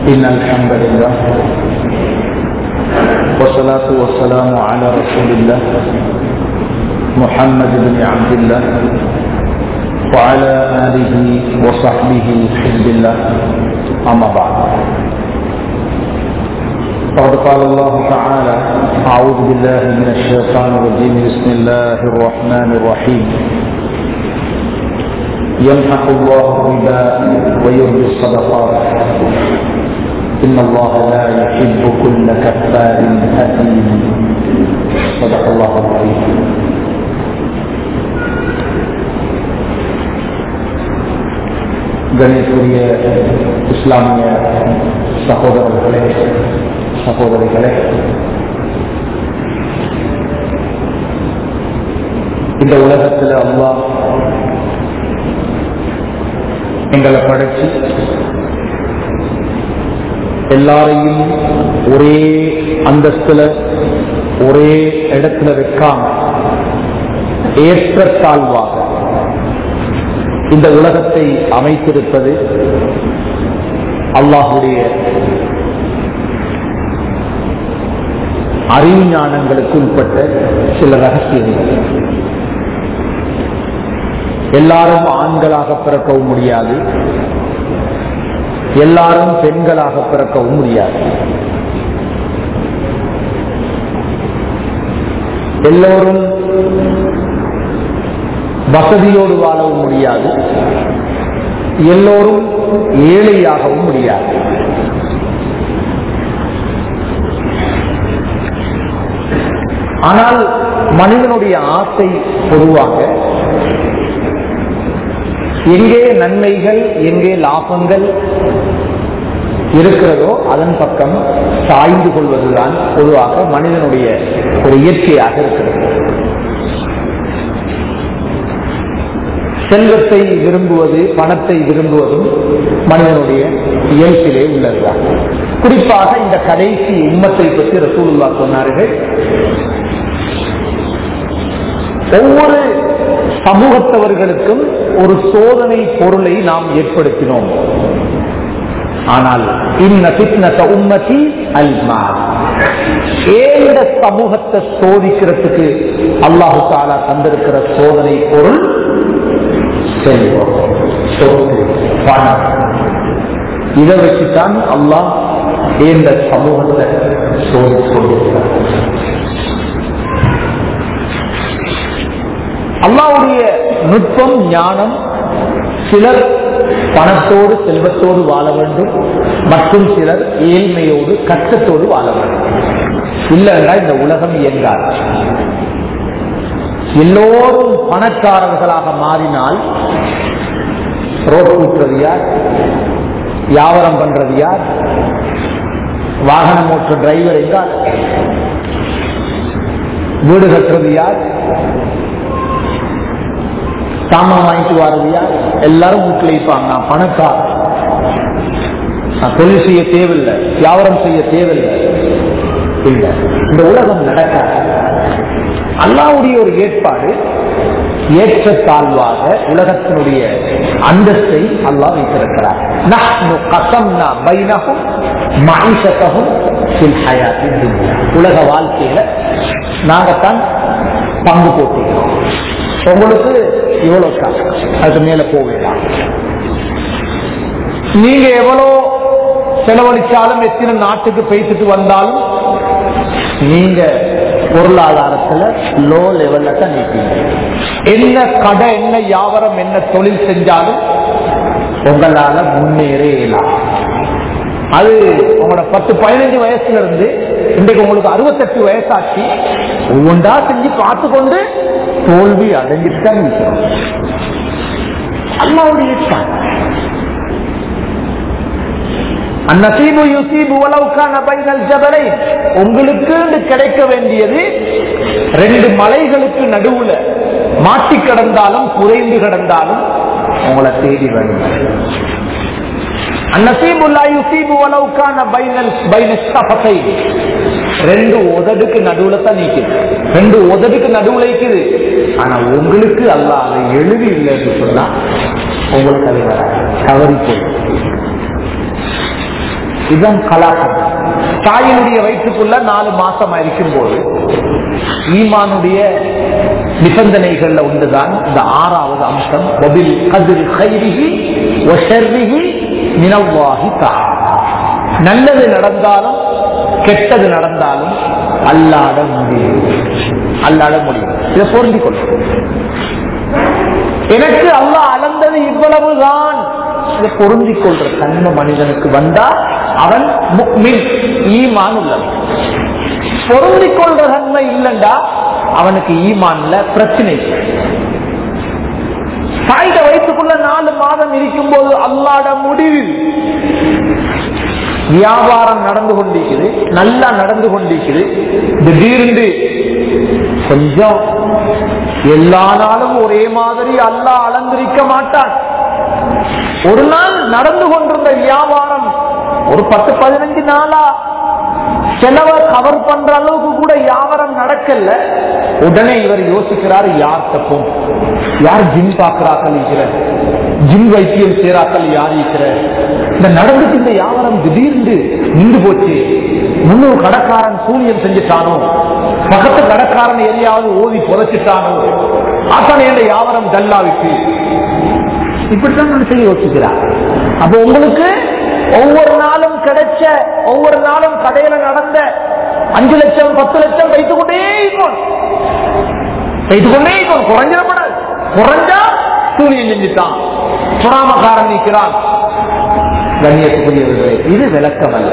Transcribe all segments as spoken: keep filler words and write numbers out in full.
إن الحمد لله والصلاة والسلام على رسول الله محمد بن عبد الله وعلى آله وصحبه حزب الله أما بعد فقد قال الله تعالى أعوذ بالله من الشيطان الرجيم بسم الله الرحمن الرحيم يمحق الله الربا ويربي الصدقات إن الله لا يحب كل كفار أثيم صدق الله العظيم. கணேசரிய இஸ்லாமிய சகோதரர்களே சகோதரிகளே, இந்த உலகத்தில் அல்லாஹ் எங்களை படைச்சு எல்லாரையும் ஒரே அந்தஸ்துல ஒரே இடத்துல வைக்காம ஏற்றத்தாழ்வாக இந்த உலகத்தை அமைத்திருப்பது அல்லாஹுடைய அறிஞானங்களுக்கு உட்பட்ட சில ரகசியங்கள். எல்லாரும் ஆண்களாக பிறக்கவும் முடியாது, எல்லாரும் பெண்களாக பிறக்கவும் முடியாது, எல்லோரும் வசதியோடு வாழவும் முடியாது, எல்லோரும் ஏழையாகவும் முடியாது. ஆனால் மனிதனுடைய ஆசை பொதுவாக எங்கே நன்மைகள் எங்கே லாபங்கள் இருக்கிறதோ அதன் பக்கம் சாய்ந்து கொள்வதுதான் பொதுவாக மனிதனுடைய ஒரு இயற்கையாக இருக்கிறது. செல்வத்தை விரும்புவது, பணத்தை விரும்புவதும் மனிதனுடைய இயல்பிலே உள்ளதுதான். குறிப்பாக இந்த கடைசி உம்மத்தை பற்றி ரசூலுல்லாஹ் சொன்னார்கள், ஒவ்வொரு சமூகத்தவர்களுக்கும் ஒரு சோதனை பொருளை நாம் ஏற்படுத்தினோம். ஆனால் இன்ன ஃபித்னத உம்மதி அல்-மால், ஏழு சமூகத்தை சோதிக்கிறதுக்கு அல்லாஹ் தஆலா தந்திருக்கிற சோதனை பொருள் செல்வம், சொத்து, பணம். இதை வச்சுதான் அல்லாஹ் இந்த சமூகத்தை சோதித்து கொண்டிருக்கிறார். அல்லாஹ்வுடைய நுட்பம், ஞானம். சிலர் பணத்தோடு செல்வத்தோடு வாழ வேண்டும், மற்றும் சிலர் ஏழ்மையோடு கஷ்டத்தோடு வாழ வேண்டும். இல்லைன்னா இந்த உலகம் இயங்காது. எல்லோரும் பணக்காரர்களாக மாறினால் ரோட் கூட்டுறது யார், வியாபாரம் பண்றது யார், வாகனம் ஓட்டுற டிரைவர் எங்கால், வீடு கட்டுறது யார், சாமான் வாங்கிட்டு வாரது யார்? எல்லாரும் வீட்டில் இருப்பாங்க. நான் பணக்காரன், நான் தொழில் செய்ய தேவையில்லை, வியாபாரம் செய்ய தேவையில்லை. இல்லை, இந்த உலகம் நடக்காது. அல்லாஹ்வுடைய ஒரு ஏற்பாடு, ஏற்றத்தாழ்வாக உலகத்தினுடைய அந்தஸ்தை அல்லாஹ் வைத்திருக்கிறார். நஹ்னு கஸம்னா பைனஹும் மஈஷத்தஹும் ஃபில் ஹயாத்தித் துன்யா, உலக வாழ்க்கையில நாங்கத்தான் பங்கு போட்டிக்கிறோம். உங்களுக்கு இவ்வளவு காசு, அதுக்கு மேல போவேலாம். நீங்க எவ்வளோ செலவழிச்சாலும், எத்தனை நாட்டுக்கு பேசிட்டு வந்தாலும், நீங்க பொருளாதாரத்துல லோ லெவல்ல தான் நிற்பீங்க. என்ன கடை, என்ன வியாபாரம், என்ன தொழில் செஞ்சாலும் உங்களால முன்னேறலாம். அது உங்களோட பத்து பதினஞ்சு வயசுல இருந்து இன்றைக்கு உங்களுக்கு அறுபத்தெட்டு வயசாச்சு, ஒவ்வொன்றா செஞ்சு பார்த்து கொண்டு தோல்வி அடைஞ்சிட்டு தான் இருக்கிறோம். அல்லாஹ்வுடைய உங்களுக்கு கிடைக்க வேண்டியது ரெண்டு மலைகளுக்கு நடுவுல மாட்டி கிடந்தாலும் புதைந்து கிடந்தாலும் உங்களை தேடி வேண்டும். ரெண்டு உதடுக்கு நடுவுல தான் நீக்குது, ரெண்டு உதடுக்கு நடுவுல இருக்குது. ஆனா உங்களுக்கு அல்லாஹ் அதை எழுதி இல்லை என்று சொன்னா உங்களுக்கு அது தவறி போய் இதுதான் கலாக்கம். தாயினுடைய வயிற்றுக்குள்ள நாலு மாசம் இருக்கும் போது ஈமானுடைய நிபந்தனைகள்ல ஒன்றுதான் இந்த ஆறாவது அம்சம். நல்லது நடந்தாலும் கெட்டது நடந்தாலும் அல்லாத முடியும், அல்லாத முடியும். இதை பொருந்திக் கொள்ளும். எனக்கு அல்லாஹ் அளந்தது இவ்வளவுதான், இதை பொருந்திக் கொள்ற தன்மை மனிதனுக்கு வந்தா அவன் முக்மின், ஈமான் உள்ளவன். பொருந்திக் கொள்ற தன்மை இல்லைண்டா அவனுக்கு ஈமான்ல பிரச்சனை. தாயிட வயிற்றுக்குள்ள நாலு மாதம் இருக்கும் போது அல்லாட முடிவில் வியாபாரம் நடந்து கொண்டிருக்குது, நல்லா நடந்து கொண்டிருக்குது. திடீர்னு கொஞ்சம் எல்லா நாளும் ஒரே மாதிரி அல்லாஹ் அளந்திருக்க மாட்டான். ஒரு நாள் நடந்து கொண்டிருந்த வியாபாரம் ஒரு பத்து பதினஞ்சு நாளா செலவை கவர் பண்ற அளவுக்கு கூட வியாபாரம் நடக்கல. உடனே இவர் யோசிக்கிறார், யார் தப்பும், யார் ஜிம் பாக்குறாக்கள் இருக்கிற, ஜிம் வைத்தியம் சேராக்கள் யார் இருக்கிற, இந்த நடந்துட்டு இந்த வியாபாரம் திடீர்னு நின்று போச்சு, முன்னூறு கடைக்காரன் சூனியம் செஞ்சுட்டானோ, பக்கத்து கடைக்காரன் எதையாவது ஓதி புதைச்சிட்டானோ, ஆசான என்ற வியாபாரம் டல்லாவிட்டு, இப்படித்தான் மனுஷன் யோசிக்கிறார். அப்ப உங்களுக்கு ஒவ்வொரு நாளும் கிடைச்ச, ஒவ்வொரு நாளும் கடையில நடந்த அஞ்சு லட்சம் பத்து லட்சம் வைத்துக் கொண்டே இருக்கும், வைத்துக் கொண்டே இருக்கும். குறைஞ்சிடப்படாது. குறைஞ்சா சூரியன் செஞ்சுட்டான், பொறாமக்காரன் நிற்கிறான். கண்ணியத்துக்குரியவர்களே, இது விளக்கம் அல்ல.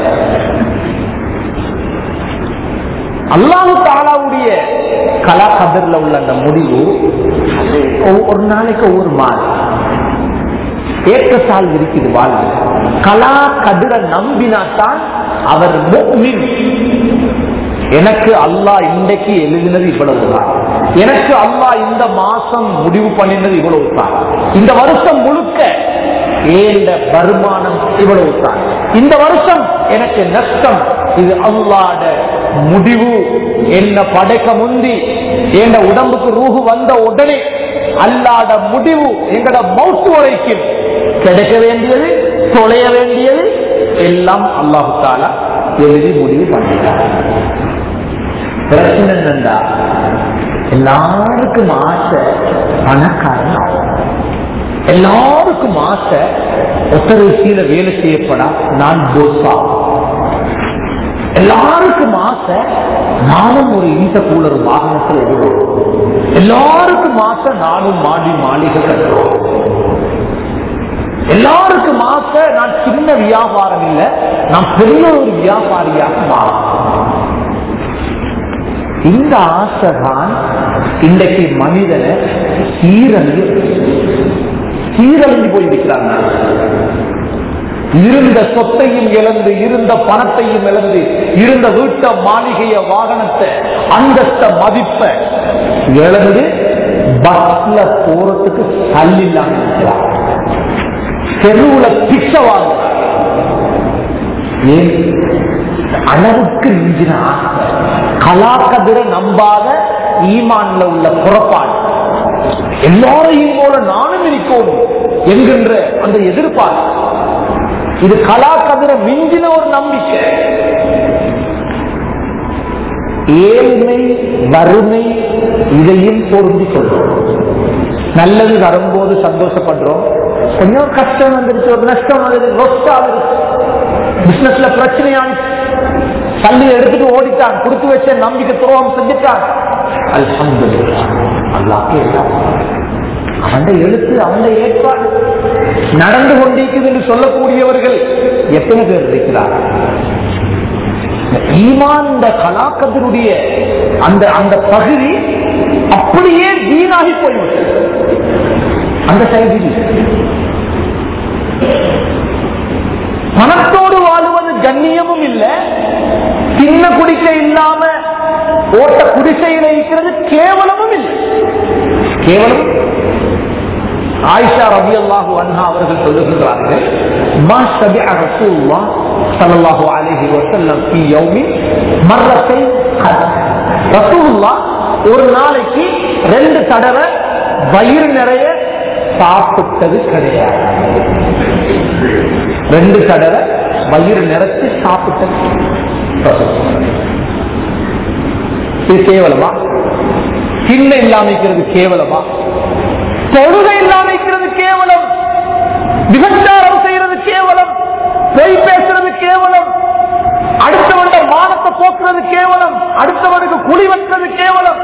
அல்லாஹ் தஆலாவுடைய கலா கதர்ல உள்ள அந்த முடிவு ஒரு நாளைக்கு ஒவ்வொரு மாதிரி ஏற்றத்தால் இருக்குது வாழ்வு. கலா கதிர நம்பினாத்தான் அவர் முஃமின். எனக்கு அல்லாஹ் இன்றைக்கு எழுதினது இவ்வளவுதான், எனக்கு அல்லாஹ் இந்த மாசம் முடிவு பண்ணினது இவ்வளவுதான், இந்த வருஷம் முழுக்க ஏந்த வருமானம் இவ்வளவுதான், இந்த வருஷம் எனக்கு நஷ்டம், இது அல்லாஹ்ட முடிவு. என்ன படைக்க முந்தி என்ற உடம்புக்கு ரூஹு வந்த உடனே அல்லாஹ்ட முடிவு எங்கட மௌத்து வரைக்கும் கிடைக்க வேண்டியது, தொலைய வேண்டியது எல்லாம் அல்லாஹ் தஆலா எழுதி முடிவு பண்ணிட்டார். பிரச்சனை என்னண்டா, எல்லாருக்கும் ஆசை பணக்காரன், எல்லாருக்கும் ஆசை ஒத்தரை கீழே வேலை செய்யப்படா நான் போசா, எல்லாருக்கும் ஆசை நானும் ஒரு இந்த கூலர் வாகனத்தில் எழுதுவோம், எல்லாருக்கும் ஆசை நானும் மாடி மாளிகை கட்டுவோம், எல்லாருக்கும் ஆசை நான் சின்ன வியாபாரம் இல்லை நான் பெரிய ஒரு வியாபாரியாக மாறும். இந்த ஆசைதான் இன்றைக்கு மனிதனை சீரழிந்து சீரழிந்து போயிருக்கிறாங்க. இருந்த சொத்தையும் இழந்து, இருந்த பணத்தையும் இழந்து, இருந்த வீட்ட மாளிகைய வாகனத்தை அந்தஸ்த மதிப்ப இழந்து பஸ்ல போறதுக்கு தள்ளில்லாம இருக்கிறார், தெருவுல பிச்சை வாங்க. ஏன் அளவுக்கு மிஞ்சின ஆசை, கலாக்கதிர நம்பாத ஈமான்ல உள்ள புறப்பாடு, எல்லாரையும் போல நானும் இருக்கோம் என்கின்ற அந்த எதிர்பார்ப்பு, இது கலாக்கதிர மிஞ்சின ஒரு நம்பிக்கை. ஏழ்மை வறுமை இதையும் பொருந்திக் கொள்றோம். நல்லது வரும்போது சந்தோஷப்படுறோம், கொஞ்சம் கஷ்டம் வந்துருச்சு, ஒரு நஷ்டம் வருது, ரொஸ்ட் ஆகுது, பிசினஸ்ல பிரச்சனையாச்சு, தள்ளி எடுத்துட்டு ஓடிட்டான், கொடுத்து வச்ச நம்பிக்கை துரோகம் செஞ்சுட்டான், அல்ஹம்துலில்லாஹ் அல்லாஹ்வே அவன் எழுத்து அவன் ஏற்பாடு நடந்து கொண்டிருக்குது என்று சொல்லக்கூடியவர்கள் எத்தனை பேர் இருக்கிறார்கள்? ஈமான் இந்த கலாக்கத்தினுடைய அந்த அந்த பகுதி அப்படியே வீணாகி போய்விட்டது. அந்த சைடில் பணத்தோடு வாழுவது கண்ணியமும் இல்லை, சின்ன குடிக்கை இல்லாம ஓட்ட குடிசையில இருக்கிறது கேவலமும் இல்லை. கேவலம் ஆயிஷா ரலியல்லாஹு அன்ஹா அவர்கள் சொல்லுகிறார்கள், மா சபிஅ ரசூலுல்லாஹ் ஸல்லல்லாஹு அலைஹி வஸல்லம் ஃபீ யௌமின் மர்ரத்தைன் கத். ரசூலுல்லாஹ் ஒரு நாளைக்கு ரெண்டு தடவை வயிறு நிறைய சாப்பிட்டது கிடையாது. ரெண்டு தடவை வயிறு நிறச்சி சாப்பிட்ட இது கேவலமா? திண்ண இல்லாமைக்கிறது கேவலமா? தொழுகை இல்லாமைக்கிறது கேவலம், விபச்சாரம் செய்யறது கேவலம், பொய் பேசுறது கேவலம், அடுத்தவனுடைய மானத்தை போக்குறது கேவலம், அடுத்தவனுக்கு குழி வைக்கிறது கேவலம்.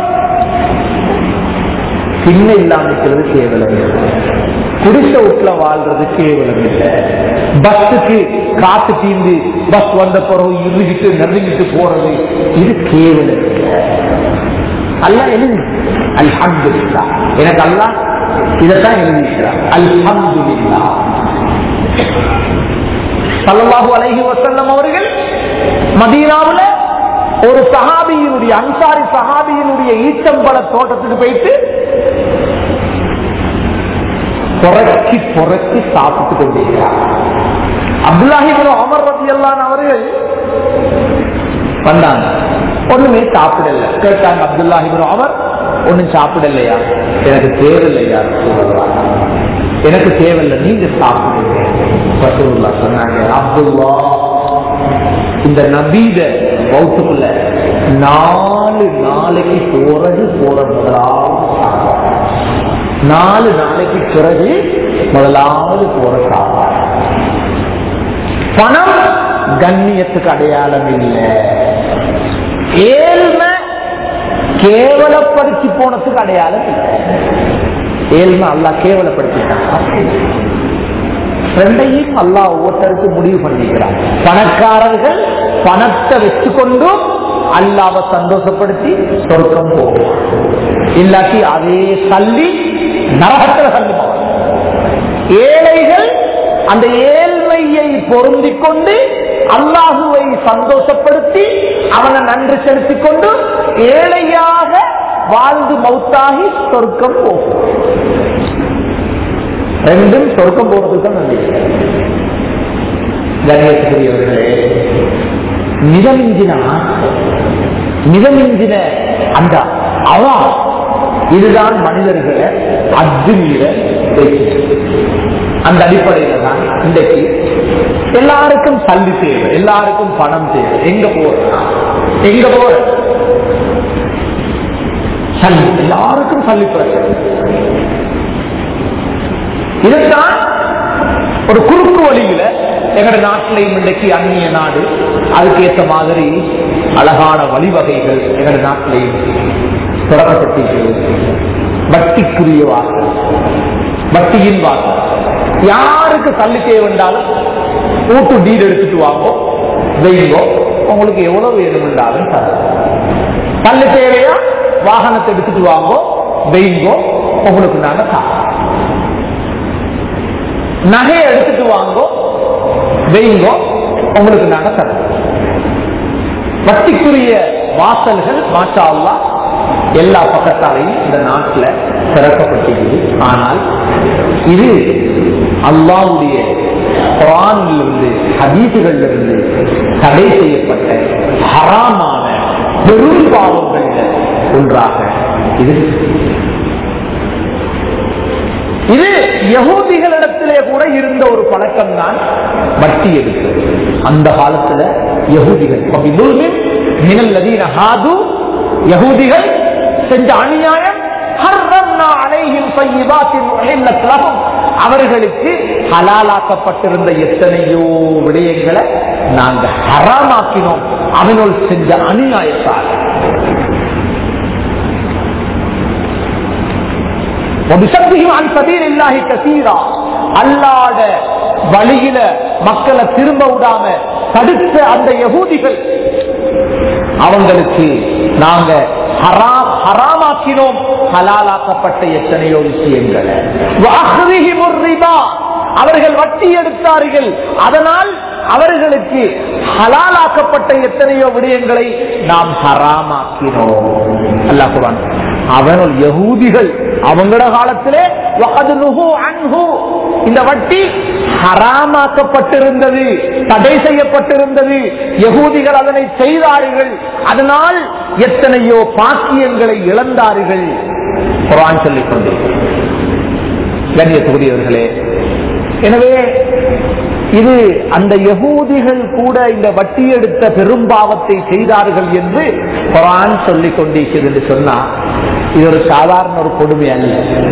திண்ண இல்லாமைக்கிறது கேவலம், குடிசை வீட்டுல வாழ்றது கேவலம் இல்லை. பஸ்ஸுக்கு காத்து தீந்து பஸ் வந்த பிறகு இருகிட்டு நெருங்கிட்டு போறது இது கேவலம் இல்லை. அல்லாஹ் எழுதி அல்ஹம்துலில்லாஹ், எனக்கு அல்லாஹ் இதைத்தான் எழுதிக்கிறார். அல்ஹம்துலில்லாஹ். ஸல்லல்லாஹு அலைஹி வஸல்லம் அவர்கள் மதீனாவுல ஒரு சஹாபியினுடைய அன்சாரி சஹாபியினுடைய ஈச்சம்பழ தோட்டத்துக்கு போயிட்டு பொறக்கி பொறக்கி சாப்பிட்டு கொண்டிருக்கிறார். அப்துல்லாஹி இப்னு உமர் ரலியல்லாஹு அன்ஹு அவர்கள் வந்தாங்க, ஒண்ணுமே சாப்பிடல. கேட்டாங்க அப்துல்லாஹி இப்னு உமர், ஒண்ணும் சாப்பிடலையா? எனக்கு தேவையில்லையா? எனக்கு தேவையில்லை, நீங்க சாப்பிடுங்க. ரசூலுல்லாஹ் சொன்னாங்க, அப்துல்லா இந்த நபீத வௌத்துக்குள்ள நாலு நாளைக்கு போறது போற முதலாவது சாப்பாடு, நாலு நாளைக்கு பிறகு முதலாவது போற சாப்பாடு. பணம் கண்ணியத்துக்கு அடையாளம் இல்லை, ஏழ்மை கேவலப்படுத்தி போனதுக்கு அடையாளம் இல்லை. ஏழ்மை அல்லாஹ் கேவலப்படுத்திட்டான். ரெண்டையும் அல்லாஹ் ஒவ்வொருத்தருக்கு முடிவு பண்ணிக்கிறான். பணக்காரர்கள் பணத்தை வச்சுக்கொண்டு அல்லாஹ்வை சந்தோஷப்படுத்தி சொர்க்கம் போகும், இல்லாட்டி அதே தள்ளி நரகத்தில் தள்ளுவாங்க. ஏழைகள் அந்த ஏழ்மையை பொருந்திக் கொண்டு அல்லாஹுவை சந்தோஷப்படுத்தி அவனை நன்றி செலுத்திக் கொண்டு ஏழையாக வாழ்ந்து மௌத்தாகி சொர்க்கம் போகும். ரெண்டும் சொர்க்கம் போறதுக்கு தான் நன்றி. கண்ணியத்துக்குரியவர்களே, மிதமிஞ்சின மிதமிஞ்சின அந்த அவா இதுதான் மனிதர்களை அத்துமீற வைக்கிறது. அந்த அடிப்படையில தான் இன்றைக்கு எல்லாருக்கும் சல்லி தேவை, எல்லாருக்கும் பணம் தேவை. எங்க போற எங்க போற சல்லி, எல்லாருக்கும் சல்லி பிரச்சனை. இதுதான் ஒரு குறுக்கு வழியில எங்கட நாட்டிலையும் இன்றைக்கு அந்நிய நாடு அதுக்கேற்ற மாதிரி அழகான வழிவகைகள் எங்கட நாட்டிலையும் தொடரப்பட்டிருக்கிறது. வட்டிக்குரிய வாசல், வட்டியின் வாசல். யாருக்கு தள்ளி தேவைண்டாலும் ஊட்டு டீல் எடுத்துட்டு வாங்கோ, வெயிங்கோ, உங்களுக்கு எவ்வளவு வேணுமென்றாலும் தள்ளி தேவையா வாகனத்தை எடுத்துட்டு வாங்கோ, வெயிங்கோ, உங்களுக்கு நாங்க தரோம். நகையை எடுத்துட்டு வாங்கோ, வெயிங்கோ, உங்களுக்கு நாங்க தரோம். வட்டிக்குரிய வாசல்கள் மாஷா அல்லாஹ் எல்லா பக்கத்தாலையும் இந்த நாட்டில் திறக்கப்பட்டிருக்கிறது. ஆனால் இது அல்லாஹ்வுடைய குர்ஆனிலிருந்து ஹதீஸுகளிலிருந்து தடை செய்யப்பட்ட ஹராமான பெரும் பாவங்கள் ஒன்றாக இது. இது யஹூதிகளிடத்திலே கூட இருந்த ஒரு பழக்கம் தான் வட்டி எடுக்கிறது. அந்த காலத்துல யஹூதிகள் யஹூதிகள் செஞ்ச அநியாயம், அவர்களுக்கு ஹலாலாக்கப்பட்டிருந்த எத்தனையோ விடயங்களை நாங்கள் ஹராமாக்கினோம் அவனுள் செஞ்ச அநியாயத்தால். அல்லாத வழியில மக்களை திரும்ப விடாம தடுத்த அந்த யஹூதிகள் அவங்களுக்கு நாங்க ஹராமாக்கினோம் ஹலாலாக்கப்பட்ட எத்தனையோ விஷயங்களை. அவர்கள் வட்டி எடுத்தார்கள், அதனால் அவர்களுக்கு ஹலாலாக்கப்பட்ட எத்தனையோ விடயங்களை நாம் ஹராமாக்கினோம். அல்லாஹ் குர்ஆன் அவனுள் யஹூதிகள் அவங்களோட காலத்திலே இந்த வட்டி ஹராமாக்கப்பட்டிருந்தது, தடை செய்யப்பட்டிருந்தது. யஹூதிகள் அதனை செய்தார்கள், அதனால் எத்தனையோ பாக்கியங்களை இழந்தார்கள். குர்ஆன் சொல்லிக் கொண்டு கண்ணியத்துக்குரியவர்களே, எனவே இது அந்த யகூதிகள் கூட இந்த வட்டி எடுத்த பெரும்பாவத்தை செய்தார்கள் என்று குர்ஆன் சொல்லிக் கொண்டிருக்கிறது என்று சொன்னா இது ஒரு சாதாரண ஒரு கொடுமை அல்ல.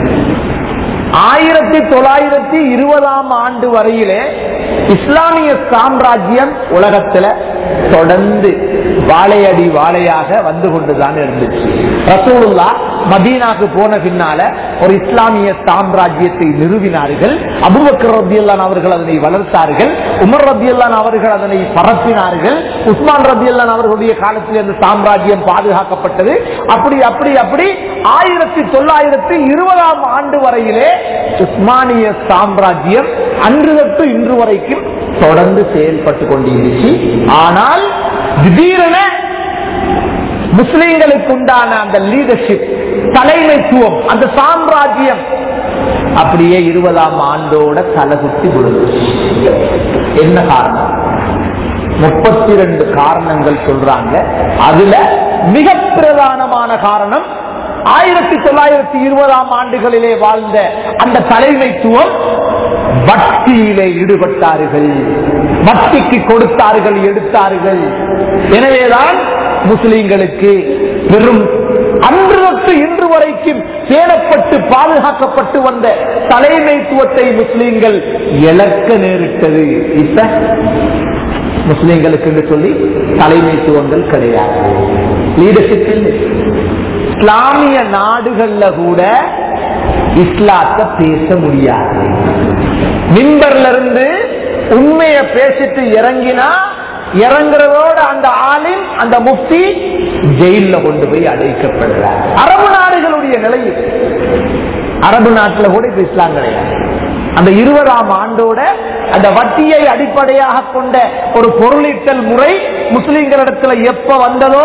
ஆயிரத்தி தொள்ளாயிரத்தி இருபதாம் ஆண்டு வரையிலே இஸ்லாமிய சாம்ராஜ்யம் உலகத்துல தொடர்ந்து வாழையடி வாழையாக வந்து கொண்டுதான் இருந்துச்சு. ரசூலுல்லாஹ் மதீனாக்கு போன பின்னால ஒரு இஸ்லாமிய சாம்ராஜ்யத்தை நிறுவினார்கள். அபூபக்கர் ரலியல்லாஹு அவர்கள் அதனை வளர்த்தார்கள். உமர் ரலியல்லாஹு அவர்கள் அதனை பரப்பினார்கள். உஸ்மான் ரலியல்லாஹு அவர்களுடைய காலத்தில் அந்த சாம்ராஜ்யம் பாதுகாக்கப்பட்டது. அப்படி அப்படி அப்படி ஆயிரத்தி தொள்ளாயிரத்தி இருபதாம் ஆண்டு வரையிலே உஸ்மானிய சாம்ராஜ்யம் அன்று தொட்டு இன்று வரைக்கும் தொடர்ந்து செயல்பட்டு கொண்டிருந்துச்சு. ஆனால் திடீரென முஸ்லிம்களுக்கு உண்டான அந்த லீடர்ஷிப், தலைமைத்துவம், அந்த சாம்ராஜ்யம் அப்படியே இருபதாம் ஆண்டோட தலகுத்தி விழுந்துச்சு. என்ன காரணம்? முப்பத்தி ரெண்டு காரணங்கள் சொல்றாங்க. அதுல மிக பிரதானமான காரணம் ஆயிரத்தி தொள்ளாயிரத்தி இருபதாம் ஆண்டுகளிலே வாழ்ந்த அந்த தலைமைத்துவம் வட்டியிலே ஈடுபட்டார்கள், வட்டிக்கு கொடுத்தார்கள், எடுத்தார்கள். எனவேதான் முஸ்லிம்களுக்கு பெரும் அன்று தொட்டு இன்று வரைக்கும் பேணப்பட்டு பாதுகாக்கப்பட்டு வந்த தலைமைத்துவத்தை முஸ்லிம்கள் இழக்க நேரிட்டது. இப்ப முஸ்லிம்களுக்கு என்று சொல்லி தலைமைத்துவங்கள் கிடையாது, லீடர்ஷிப் இல்லை. இஸ்லாமிய நாடுகள்ல கூட இஸ்லாத்தை பேச முடியாது. மிம்பர்ல இருந்து உண்மையை பேசிட்டு இறங்கினா இறங்குறதோட அந்த ஆளின் அந்த முஃப்தி ஜெயில கொண்டு போய் அடைக்கப்படுறார். அரபு நாடுகளுடைய நிலையில் அரபு நாட்டுல கூட இப்ப இஸ்லாம் கிடையாது. அந்த இருபதாம் ஆண்டோட அந்த வட்டியை அடிப்படையாக கொண்ட ஒரு பொருளீட்டல் முறை முஸ்லிம்களிடத்துல எப்ப வந்ததோ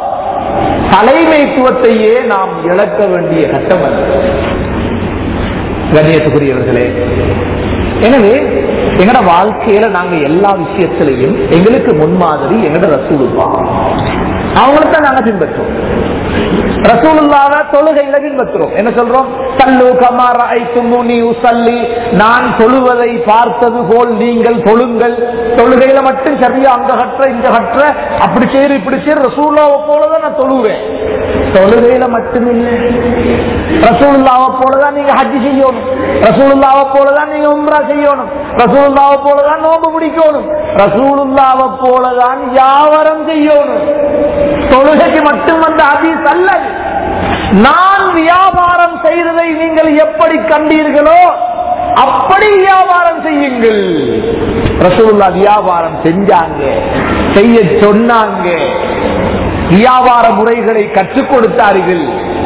தலைமைத்துவத்தையே நாம் இழக்க வேண்டிய கட்டம் அல்ல. கண்ணியத்துக்குரியவர்களே, எனவே எங்கட வாழ்க்கையில நாங்க எல்லா விஷயத்திலையும் எங்களுக்கு முன்மாதிரி எங்கட ரசூலுல்லாஹ், அவங்களைத்தான் நாங்க பின்பற்றோம். ரசூலுல்லாஹ்வை தொழுகையில பின்பற்றுறோம். என்ன சொல்றோம்? சல்லு கமா ரஅய்துமூனி உஸல்லி, நான் தொழுவதை பார்த்தது போல் நீங்கள் தொழுங்கள். தொழுகையில மட்டும் சரியா அங்க கற்ற இங்க கற்ற அப்படி செய்து இப்படி செய்து ரசூலுல்லாஹ்வை போலதான் நான் தொழுவேன். தொழுகையில மட்டும் இல்லை, ரசூலுல்லாஹ்வை போலதான் நீங்க ஹஜ் செய்யணும், ரசூலுல்லாஹ்வை போலதான் நீங்க உம்ரா செய்யணும், ரசூலுல்லாஹ்வை போலதான் நோன்பு பிடிக்கணும், ரசூலுல்லாஹ்வை போலதான் வியாபாரம் செய்யணும். தொழுகைக்கு மட்டும் வந்த ஹதீஸ் அல்ல. நான் வியாபாரம் செய்ததை நீங்கள் எப்படி கண்டீர்களோ அப்படி வியாபாரம் செய்யுங்கள். ரசூலுல்லாஹ் வியாபாரம் செஞ்சாங்க, செய்ய சொன்னாங்க, வியாபார முறைகளை கற்றுக் கொடுத்தார்கள்.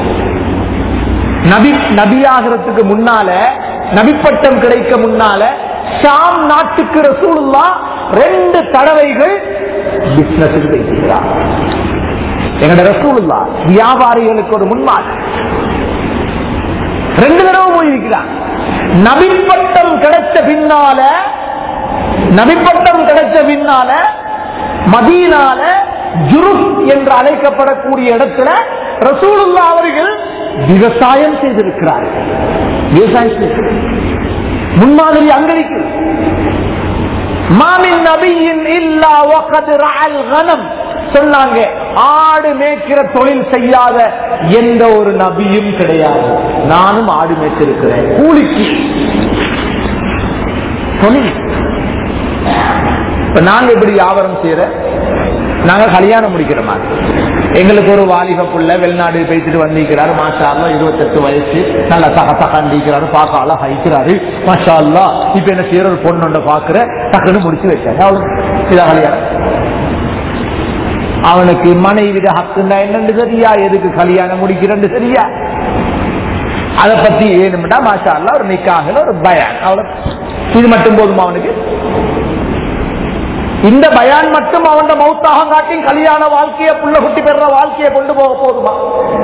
நபி நபியாகிறதுக்கு முன்னால, நபிப்பட்டம் கிடைக்க முன்னால ஷாம் நாட்டுக்கு ரசூலுல்லாஹ் ரெண்டு தடவைகள் பிசினஸ் வைக்கிறார். எங்கட ரசூலுல்லாஹ் வியாபாரிகளுக்கு ஒரு முன்மாதிரி. ரெண்டு தடவை போயிருக்கிறார். நபிப்பட்டம் கிடைச்ச பின்னால நபிப்பட்டம் கிடைச்ச பின்னால மதீனால ஜுருப் என்று அழைக்கப்படக்கூடிய இடத்துல ரசூலுல்லாஹ் அவர்கள் விவசாயம் செய்திருக்கிறார்கள். விவசாயம் முன்மாதிரி அங்கடிக்கு மாமின் நபியின் இல்லா வகத் ரஅல் கனம் சொன்னாங்க. ஆடு மேய்க்கிற தொழில் செய்யாத எந்த ஒரு நபியும் கிடையாது. நானும் ஆடு மேய்ச்சிருக்கிறேன், கூலிக்கு தொழில். இப்ப நாங்க எப்படி வியாபாரம் செய்யற? நாங்க கல்யாணம் முடிக்கிற மாதிரி. எங்களுக்கு ஒரு வாலிப புள்ள வெளிநாடு பேசிட்டு வந்திருக்கிறாரு, மாஷா அல்லாஹ், இருபத்தெட்டு வயசு, நல்லா தக தகாண்டிக்கிறாரு, பார்க்க அழகா ஹைக்கிறாரு, மாஷா அல்லாஹ். இப்ப என்ன செய்யற? ஒரு பொண்ணு பாக்குற, டக்குன்னு முடிச்சு வச்சாரு. அவ்வளவு இதான் கல்யாணம். அவனுக்கு மனைவிட ஹக்குன்னா என்னன்னு சரியா, எதுக்கு கல்யாணம் முடிக்கிறன்னு சரியா, அதை பத்தி வேணும்டா மாஷா அல்லாஹ் ஒரு நிக்காஹ்ல ஒரு பயான், அவ்வளவு. இது மட்டும் போதுமா அவனுக்கு? இந்த பயான் மட்டும் அவன் மௌத்தாக காட்டி கல்யாண வாழ்க்கையை, புள்ள குட்டி பெற வாழ்க்கையை கொண்டு போக போதுமா?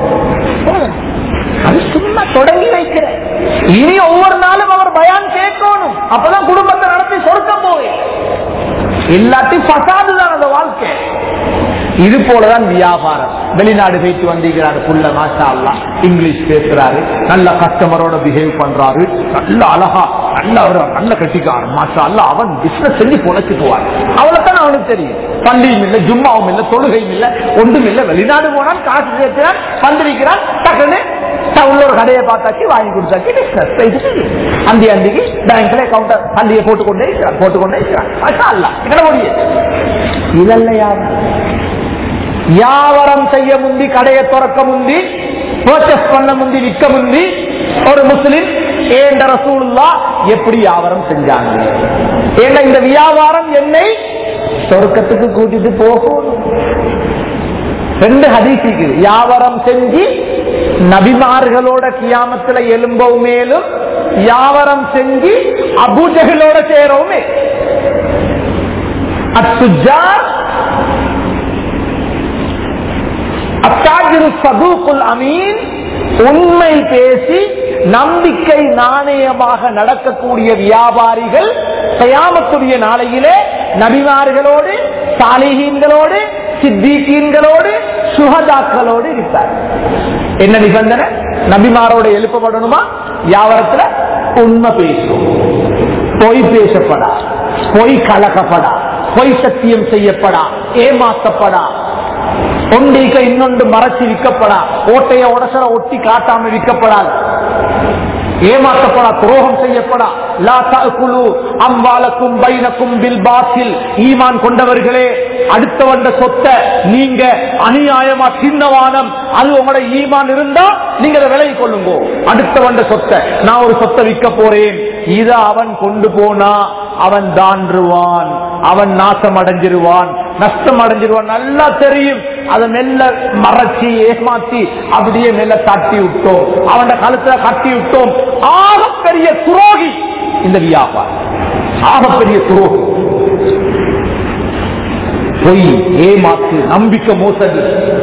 அது சும்மா தொடங்கி வைக்கிற. இனி ஒவ்வொரு நாளும் அவர் பயான் கேட்கணும். அப்பதான் குடும்பத்தை நடத்தி சொர்க்கம் போவேன். இல்லாட்டி பசாது தான் அந்த வாழ்க்கை. இது போலதான் வியாபாரம். வெளிநாடு போயிட்டு வந்திருக்கிறாரு புள்ள, மாஷா அல்லாஹ் இங்கிலீஷ் பேசுறாரு, நல்ல கஸ்டமரோட பிஹேவ் பண்றாரு, நல்ல அழகா நல்ல நல்ல கட்டிக்காரு, மாஷா அல்லாஹ் அவன் பிசினஸ் செஞ்சு பொழைச்சுக்குவார். அவ்வளவுதான் அவனுக்கு தெரியும். பள்ளியும் இல்லை, ஜும்மாவும் இல்லை, தொழுகையும் இல்லை, ஒன்றும் இல்லை. வெளிநாடு போனால் காசு சேர்க்கிறான், வந்திருக்கிறான், டக்குன்னு உள்ள ஒரு கடையை பார்த்தாச்சு, வாங்கி கொடுத்தாச்சு, பிசினஸ் அந்த அன்றைக்கு பேங்க்ல கவுண்டர் பள்ளியை போட்டுக்கொண்டே இருக்கிறான் போட்டுக்கொண்டே இருக்கிறான். மாஷா அல்லாஹ் இட முடியும். இதல்லையா வியாபாரம் செய்ய முந்தி, கடையை திறக்க முந்தி, பர்ச்சேஸ் பண்ண முந்தி, விற்க முந்தி ஒரு முஸ்லிம் ஏண்ட ரசூலுல்லாஹ் எப்படி வியாபாரம் செஞ்சாங்க? ஏண்ட இந்த வியாபாரம் என்னை சொர்க்கத்துக்கு கூட்டிட்டு போகும். ரெண்டு ஹதீஸுக்கு வியாபாரம் செஞ்சு நபிமார்களோட கியாமத்துல எலும்பவும் மேலும், வியாபாரம் செஞ்சு அபூஜஹலோட சேரவுமே. அத்துஜார் அத்தாஜிரு சதூக்குல் அமீன், உண்மை பேசி நம்பிக்கை நாணயமாக நடக்கக்கூடிய வியாபாரிகள் கியாமத்துடைய நாளையிலே நபிமார்களோடு, சாலிஹீன்களோடு, சித்திகீன்களோடு, சுஹதாக்களோடு இருப்பார். என்ன நிபந்தனை? நபிமாரோட எழுப்பப்படணுமா? வியாபாரத்துல உண்மை பேசும், பொய் பேசப்படா, பொய் கலக்கப்படா, பொய் சத்தியம் செய்யப்படா, ஏமாற்றப்படா, ஒன்றைக்கு இன்னொன்று மறைச்சு விற்கப்படா, ஓட்டைய உடசர ஒட்டி காட்டாம விற்கப்படாது, ஏமாற்றப்படா, துரோகம் செய்யப்படா. லா தஅகுலு அம்வாலக்கும் பைனக்கும் பில் பாத்தில், ஈமான் கொண்டவர்களே அடுத்தவண்ட சொத்தை நீங்க அநியாயமா சின்னவானம், அது உங்களோட ஈமான் இருந்தா நீங்க அதை விலகி கொள்ளுங்க. அடுத்தவண்ட சொத்தை, நான் ஒரு சொத்தை விற்க போறேன், இத அவன் கொண்டு போனா அவன் தாண்டுவான், அவன் நாசம் அடைஞ்சிருவான், நஷ்டம் அடைஞ்சிருவான், நல்லா தெரியும். அதை மெல்ல மறைச்சி ஏமாத்தி அப்படியே மெல்ல தட்டி விட்டோம், அவன் கழுத்துல கட்டி விட்டோம். ஆகப்பெரிய துரோகி இந்த வியாபாரம், ஆகப்பெரிய துரோகி. பொய், ஏமாத்து, நம்பிக்கை மோசடி,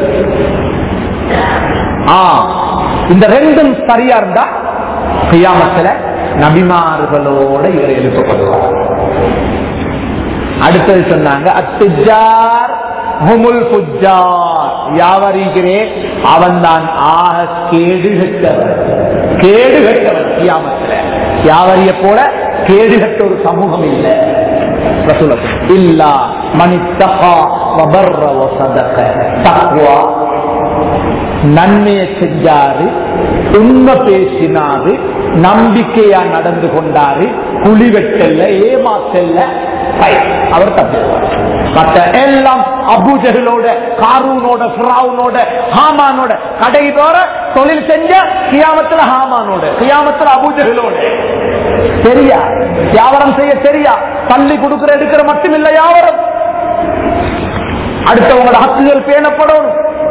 இந்த ரெண்டும் சரியா இருந்தா கியாமத்துல நபிமார்களோட இவர் எழுப்பப்படுவார். அடுத்தது சொன்னாங்க அத்துஜார் ஹுமுல் ஃபுஜ்ஜார், வியாபாரிக்கிறே அவன் தான் ஆக கேடு கெட்டவன், கேடு கெட்டவன். கியாமத்துல வியாபாரிய போல கேடு கெட்ட ஒரு சமூகம் இல்லை. இல்லா மனித்தகா வபர்ர வஸதக, தக்வா நன்மையை செஞ்சாரு, உண்மை பேசினாரு, நம்பிக்கையா நடந்து கொண்டாரு, குழி வெட்டல்ல, ஏமாத்தல்ல, அவர் தப்பிடுவார். மற்ற எல்லாம் அபூஜஹலோட, காரூனோட, ஃபிரௌனோட, ஹாமானோட கடை தோற தொழில் செஞ்ச கியாமத்துல ஹாமானோட, கியாமத்துல அபூஜஹலோட. சரியா வியாபாரம் செய்ய தெரியா, தள்ளி கொடுக்கிற எடுக்கிற மட்டும் இல்ல வியாபாரம், அடுத்தவங்களோட ஹக்குகள் பேணப்படும்.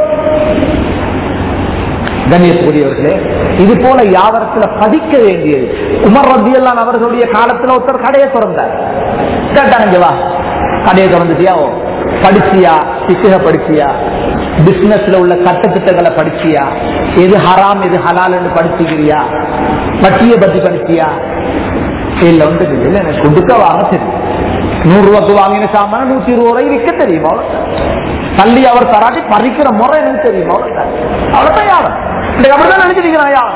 கண்ணியத்துக்குரியவர்களே, இது போல வியாபாரத்துல படிக்க வேண்டியது. உமர் ரலியல்லாஹு அன்ஹு அவர்களுடைய காலத்துல ஒருத்தர் கடையை திறந்தார். கேட்டாங்க, வா கடையை திறந்துட்டியா, படிச்சியா, பிசிக படிச்சியா, பிசினஸ்ல உள்ள சட்டத்திட்டங்களை படிச்சியா, எது ஹராம் எது ஹலால் படிச்சுக்கிறியா, வட்டியை பத்தி படிச்சியா? இல்ல வந்து இல்ல, எனக்கு கொடுக்க வாங்க தெரியும், நூறு ரூபாய்க்கு வாங்கின சாமான நூத்தி இருபது ரூபாய் விற்க தெரியும், அவ்வளவுதான். தள்ளி அவர் தராட்டி பறிக்கிற முறை எனக்கு தெரியும், அவ்வளவுதான். அவ்வளவுதான் யாரும் அப்படிதான் நினைச்சிருக்கிறான் யாரும்.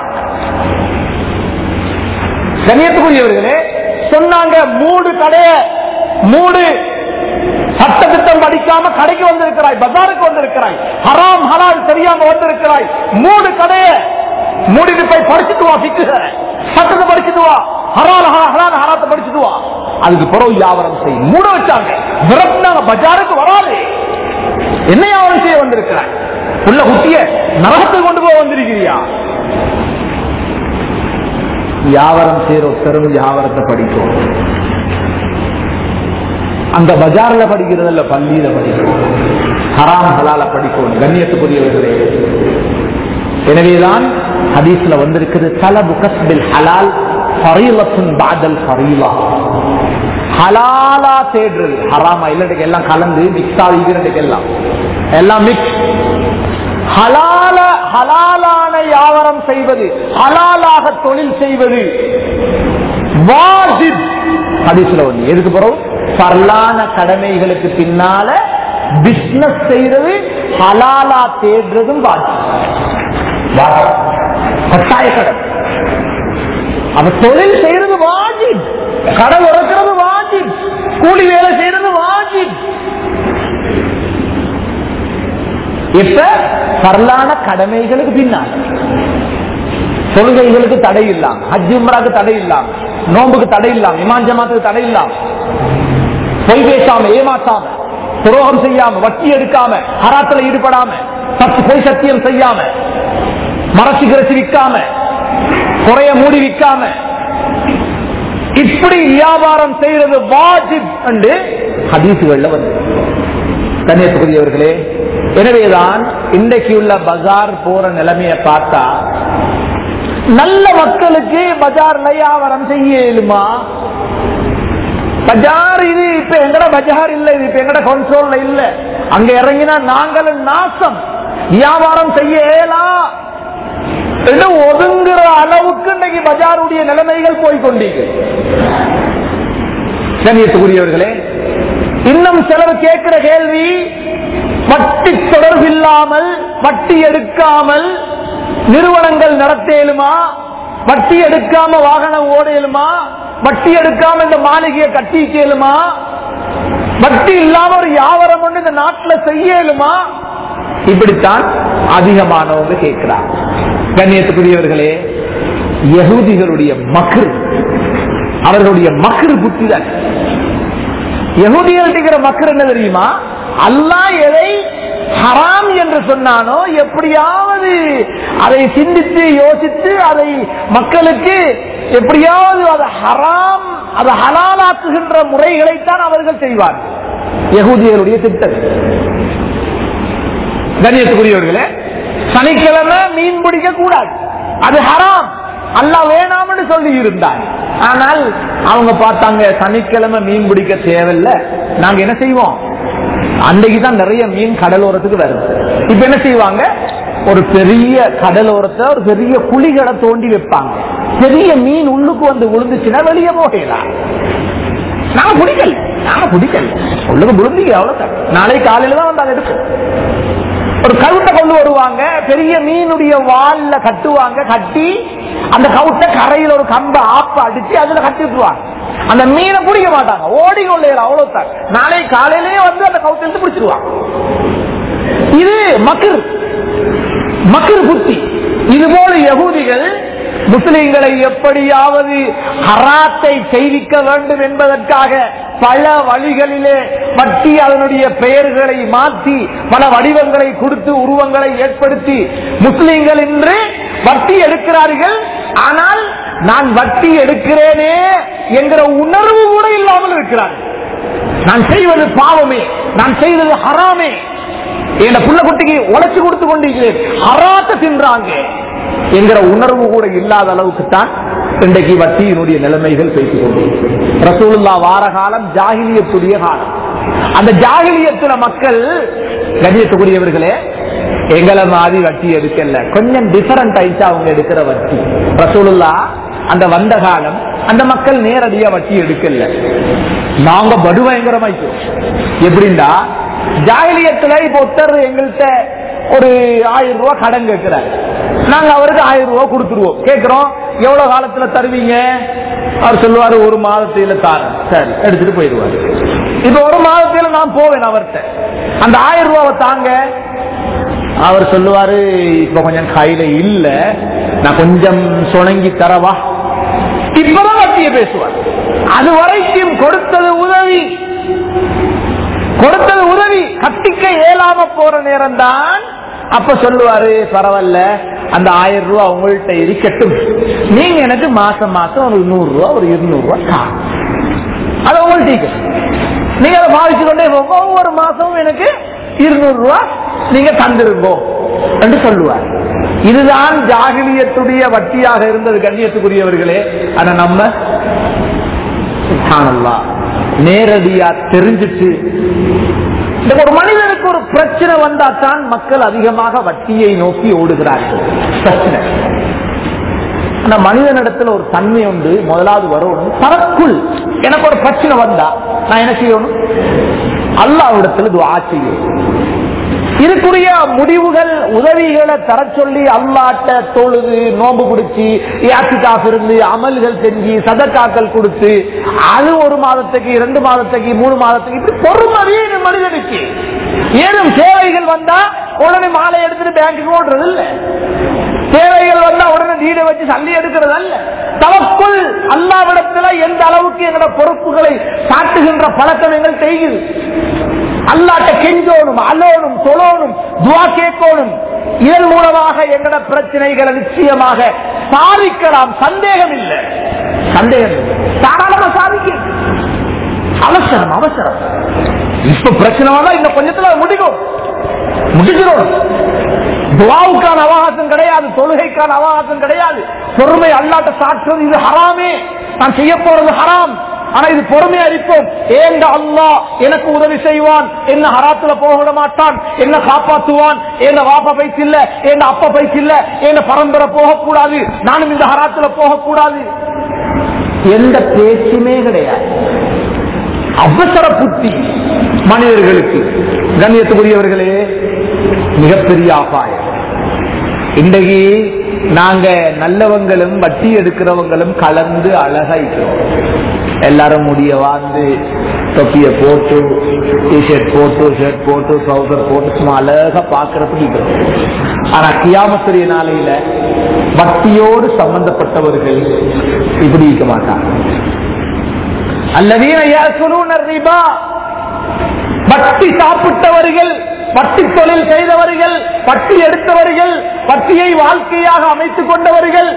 கண்ணியத்துக்குரியவர்களே சொன்னாங்க, மூடு கடைய, மூடு சட்டத்திட்டம் படிக்காம கடைக்கு வந்திருக்கிறாய், பஜாருக்கு வந்திருக்கிறாய், ஹராம் ஹலால் தெரியாம வந்திருக்கிறாய், மூடு கடைய, மூடிட்டு போய் படிச்சுட்டு வா, பிக்குற சட்டத்தை படிச்சுட்டு வா, ஹலால் ஹலால் ஹராத்தை படிச்சுட்டு வா, அதுக்கு பிறகு வியாபாரம் செய்யும். மூட வச்சாங்க, விரட்டினாங்க, பஜாருக்கு வராது. என்ன வியாபாரம் செய்ய வந்திருக்கிறாய்? உள்ள குட்டிய நரகத்தை கொண்டு போக வந்திருக்கிறியா? வியாபாரம் செய்யற ஒருத்தரும் வியாபாரத்தை படிக்கும். அந்த பஜார்ல படிக்கிறது இல்ல, பள்ளியில படிக்கும், ஹராம் ஹலால படிக்கும். கண்ணியத்துக்குரியவர்களே, எனவேதான் ஹதீஸ்ல வந்திருக்கிறது, தலபு கஸ்பில் ஹலால் ஃபரீலத்துன் பஅதல் ஃபரீலா. ஹலாலா தேடுறது, ஹராமா இல்லைக்கு எல்லாம் கலந்து மிக்ஸ் ஆகிக்கிறதுக்கு எல்லாம் எல்லாம் மிக்ஸ். ஹலால ஹலாலான வியாபாரம் செய்வது, ஹலாலாக தொழில் செய்வது வாஜிப். ஹதீஸ்ல வந்து எதுக்கு பிறகு பரலான கடமைகளுக்கு பின்னால பிசினஸ் செய்யறது ஹலாலா தேடுறதும் கட்டாய கடன். அவ தொழில் செய்யறது வாஜிப், கடை உறக்கிறது வாஜிப், கூலி வேலை செய்யறது வாஜிப். இப்ப பரலான கடமைகளுக்கு பின்னால் தொழுகைகளுக்கு தடை இல்லாம, ஹஜ் உம்ராக்கு தடை இல்லாம, நோம்புக்கு தடை இல்லாம, இமாம் ஜமாத்துக்கு தடை இல்லாம, பொய் பேசாம, ஏமாற்றாம, துரோகம் செய்யாம, வட்டி எடுக்காம, ஹராத்துல ஈடுபடாம, சத்து பொய் சத்தியம் செய்யாம, மறைச்சு கிரசி விற்காம, குறைய மூடி விற்காம, இப்படி வியாபாரம் செய்யறது வாஜிப் என்று ஹதீசுகள்ல வந்து. கண்ணியத்துக்குரியவர்களே, எனவேதான் இன்றைக்கு உள்ள பஜார் போற நிலைமையை பார்த்தா நல்ல மக்களுக்கு பஜார்ல வியாபாரம் செய்ய இயலுமா? பஜார் இது இப்ப எங்கட பஜார் இல்ல, இது இப்ப எங்கட கண்ட்ரோல்ல இல்ல. அங்க இறங்கினா நாங்களும் நாசம், வியாபாரம் செய்ய இயலா ஒதுங்குற அளவுக்கு இன்னைக்கு பஜாருடைய நிலைமைகள் போய்கொண்டீங்க. கண்ணியத்துக்குரியவர்களே, இன்னும் சிலர் கேட்கிற கேள்வி, வட்டி தொடர்பில்லாமல், வட்டி எடுக்காமல் நிறுவனங்கள் நடத்தேலுமா? வட்டி எடுக்காம வாகனம் ஓடையிலுமா? வட்டி எடுக்காம இந்த மாளிகையை கட்டிக்கலுமா? வட்டி இல்லாம ஒரு வியாபாரம் ஒன்று இந்த நாட்டில் செய்யலுமா? இப்படித்தான் அதிகமானவங்க கேட்கிறார். கண்ணியத்துக்குரியவர்களே, யஹூதிகளுடைய மக்கள், அவர்களுடைய மக்கள் புத்தி தான். யஹூதிகள் மக்கள் என்ன தெரியுமா? அல்லாஹ் எதை ஹராம் என்று சொன்னானோ எப்படியாவது அதை சிந்தித்து யோசித்து அதை மக்களுக்கு எப்படியாவது அதை ஹராம், அதை ஹலாலாக்குகின்ற முறைகளைத்தான் அவர்கள் செய்வார்கள். யஹூதிகளுடைய திட்டம். கண்ணியத்துக்குரியவர்களே, சனிக்கிழமை மீன் பிடிக்க கூடாது, அது ஹராம், அல்லாஹ் வேணாம்னு சொல்லி இருந்தாங்க. ஆனால் அவங்க பார்த்தாங்க, சனிக்கிழமை மீன் பிடிக்க தேவையில்லை, நாங்க என்ன செய்வோம், அன்றைக்குதான் நிறைய மீன் கடலோரத்துக்கு வருது. இப்ப என்ன செய்வாங்க, ஒரு பெரிய கடலோரத்தை ஒரு பெரிய குழிகளை தோண்டி வைப்பாங்க. பெரிய மீன் உள்ளுக்கு வந்து விழுந்துச்சுன்னா வெளியே போகலாம். நாங்க பிடிக்கல, நாங்க பிடிக்கல, உள்ளுக்கு விழுந்தீங்க அவ்வளவுதான், நாளை காலையில தான் வந்து அதை எடுப்போம். ஒரு கவுட்டை கொண்டு வருவாங்க, பெரிய மீனுடைய வால்ல கட்டுவாங்க, கட்டி அந்த கவுட்டை கரையில் ஒரு கம்ப ஆப்ப அடிச்சு அதுல கட்டி விட்டுருவாங்க. அந்த மீனை பிடிக்க மாட்டாங்க, ஓடி கொள்ள அவ்வளவுதான், நாளை காலையிலேயே வந்து அந்த கவுட்டை எடுத்து பிடிச்சிருவாங்க. இது மக்கள் மக்கள் புத்தி. இதுபோல யகூதிகள் முஸ்லிம்களை எப்படியாவது ஹராத்தை செய்விக்க வேண்டும் என்பதற்காக பல வழிகளிலே வட்டி அதனுடைய பெயர்களை மாற்றி பல வடிவங்களை கொடுத்து உருவங்களை ஏற்படுத்தி முஸ்லிம்கள் இன்று வட்டி எடுக்கிறார்கள். ஆனால் நான் வட்டி எடுக்கிறேனே என்கிற உணர்வு கூட இல்லாமல் இருக்கிறார்கள். நான் செய்வது பாவமே, நான் செய்வது ஹராமே, என் புள்ள குட்டிக்கு உழைச்சு கொடுத்து கொண்டிருக்கிறேன், ஹராத்தை தின்றாங்க என்கிற உணர்வு கூட இல்லாத அளவுக்கு தான் இன்றைக்கு வட்டியினுடைய நிலைமைகள் பேசிக் கொண்டிருக்கிறது. ரசூலுல்லாஹ் வார காலம் ஜாகிலியத்துடைய காலம். அந்த ஜாகிலியத்துல மக்கள், கண்ணியத்துக்குரியவர்களே, எங்களை மாதிரி வட்டி எடுக்கல, கொஞ்சம் டிஃபரண்ட் ஆயிடுச்சு அவங்க எடுக்கிற வட்டி. ரசூலுல்லாஹ் அந்த வந்த காலம் அந்த மக்கள் நேரடியா வட்டி எடுக்கல, நாங்க படுபயங்கரமாயிட்டோம். எப்படின்னா, ஜாகிலியத்துல இப்ப ஒருத்தர் எங்கள்கிட்ட ஒரு ஆயிரம் ரூபாய் கடன் கேட்கிறார், நாங்க அவருக்கு ஆயிரம் ரூபாய் கொடுத்துருவோம். கேட்கிறோம், எவ்வளவு காலத்துல தருவீங்க? அவர் சொல்லுவாரு, ஒரு மாதத்தில தாரேன். சரி, எடுத்துட்டு போயிடுவாரு. இப்ப ஒரு மாதத்தில நான் போவேன் அவர்கிட்ட, அந்த ஆயிரம் ரூபாவை தாங்க. அவர் சொல்லுவாரு, இப்ப கொஞ்சம் கையில இல்ல, நான் கொஞ்சம் சுணங்கி தரவா. இப்பதான் வட்டியை பேசுவார். அது வரைக்கும் கொடுத்தது உதவி, கொடுத்தது உதவி, கட்டிக்க இயலாம போற நேரம் தான். அப்ப சொல்லுவாரு, பரவாயில்ல, அந்த ஆயிரம் ரூபாய் உங்கள்கிட்ட இருக்கட்டும், நீங்க எனக்கு மாசம் மாசம் ஒரு நூறு ரூபாய் ஒரு இருநூறு ரூபாய் தான், அது உங்கள்கிட்ட நீங்க அதை பாவிச்சு கொண்டே போங்க, ஒவ்வொரு மாசமும் எனக்கு இருநூறு ரூபாய் நீங்க தந்திருங்கோ என்று சொல்லுவார். இதுதான் ஜாகிலியத்துடைய வட்டியாக இருந்தது. கண்ணியத்துக்குரியவர்களே, ஆனா நம்ம சுப்ஹானல்லாஹ் நேரடியா தெரிஞ்சிட்டு, ஒரு மனிதனுக்கு ஒரு பிரச்சனை வந்தா தான் மக்கள் அதிகமாக வட்டியை நோக்கி ஓடுகிறார்கள். பிரச்சனை அந்த மனிதனிடத்துல ஒரு தன்மை உண்டு. முதலாவது வரணும், தனக்குள் எனக்கு ஒரு பிரச்சனை வந்தா நான் என்ன செய்யணும்? அல்லாஹ்விடத்தில் துஆ செய்யும். இதுக்குரிய முடிவுகள் உதவிகளை தர சொல்லி அல்லாட்ட தொழுது நோம்பு பிடிச்சி இஅ்திகாஃப் இருந்து அமல்கள் செஞ்சு சதக்காக்கள் கொடுத்து அது ஒரு மாதத்துக்கு இரண்டு மாதத்துக்கு மூணு மாதத்துக்கு இப்படி பொறுமையே மனிதனுக்கு ஏதும் தேவைகள் வந்தா உடனே மாலை எடுத்துட்டு பேங்க்கு ஓடுறது இல்ல, தேவைகள் வந்தா உடனே வீடை வச்சு சல்லி எடுக்கிறது அல்ல. தவக்குள் அல்லாஹ்விடத்துல எந்த அளவுக்கு எங்களோட பொறுப்புகளை காட்டுகின்ற பழக்கம் எங்கள் செய்யுது. அல்லாட்ட கெஞ்சோனும் அலோனும் தொழோனும் துஆ கேட்கணும். இதன் மூலமாக எங்களோட பிரச்சனைகளை நிச்சயமாக சாதிக்கலாம். சந்தேகம் இல்லை, சந்தேகம் இல்லை, தாராளமா சாதிக்க. அவசரம் அவசரம் இப்ப பிரச்சனை வந்தா இந்த கொஞ்சத்துல முடிக்கும், முடிச்சிடும். துஆவுக்கான அவகாசம் கிடையாது, தொழுகைக்கான அவகாசம் கிடையாது. பொறுமை அல்லாட்ட சாற்றுவது இது ஹராமே, நான் செய்ய போறது ஹராம். ஆனா இது பொறுமையா இருப்போம். ஏன் அல்லாஹ் எனக்கு உதவி செய்வான், என்ன ஹராத்துல போக விட மாட்டான், என்ன காப்பாற்றுவான். என்ன வாப்பா பைச்சு இல்ல, என்ன அப்பா பைச்சு இல்ல, என்ன பரம்பரை போகக்கூடாது, நானும் இந்த ஹராத்துல போகக்கூடாது, எந்த பேச்சுமே கிடையாது. அவசர புத்தி மனிதர்களுக்கு. கண்ணியத்துக்குரியவர்களே, மிகப்பெரிய அபாயம். இன்றைக்கு நாங்க நல்லவங்களும் வட்டி எடுக்கிறவங்களும் கலந்து அழகாய்க்கிறோம். எல்லாரும் முடிய வாழ்ந்து தொப்பிய போட்டு டிஷர்ட் போட்டு ஷர்ட் போட்டு ட்ரௌசர் போட்டு சும்மா அழகா பாக்குறதுக்கு. ஆனா கியாமத்துடைய நாளையில வட்டியோடு சம்பந்தப்பட்டவர்கள் இப்படி இருக்க மாட்டாங்க. அல்லதீன யாக்குலூன ரிபா, வட்டி சாப்பிட்டவர்கள், வட்டி தொழில் செய்தவர்கள், வட்டி எடுத்தவர்கள், வட்டியை வாழ்க்கையாக அமைத்துக் கொண்டவர்கள்.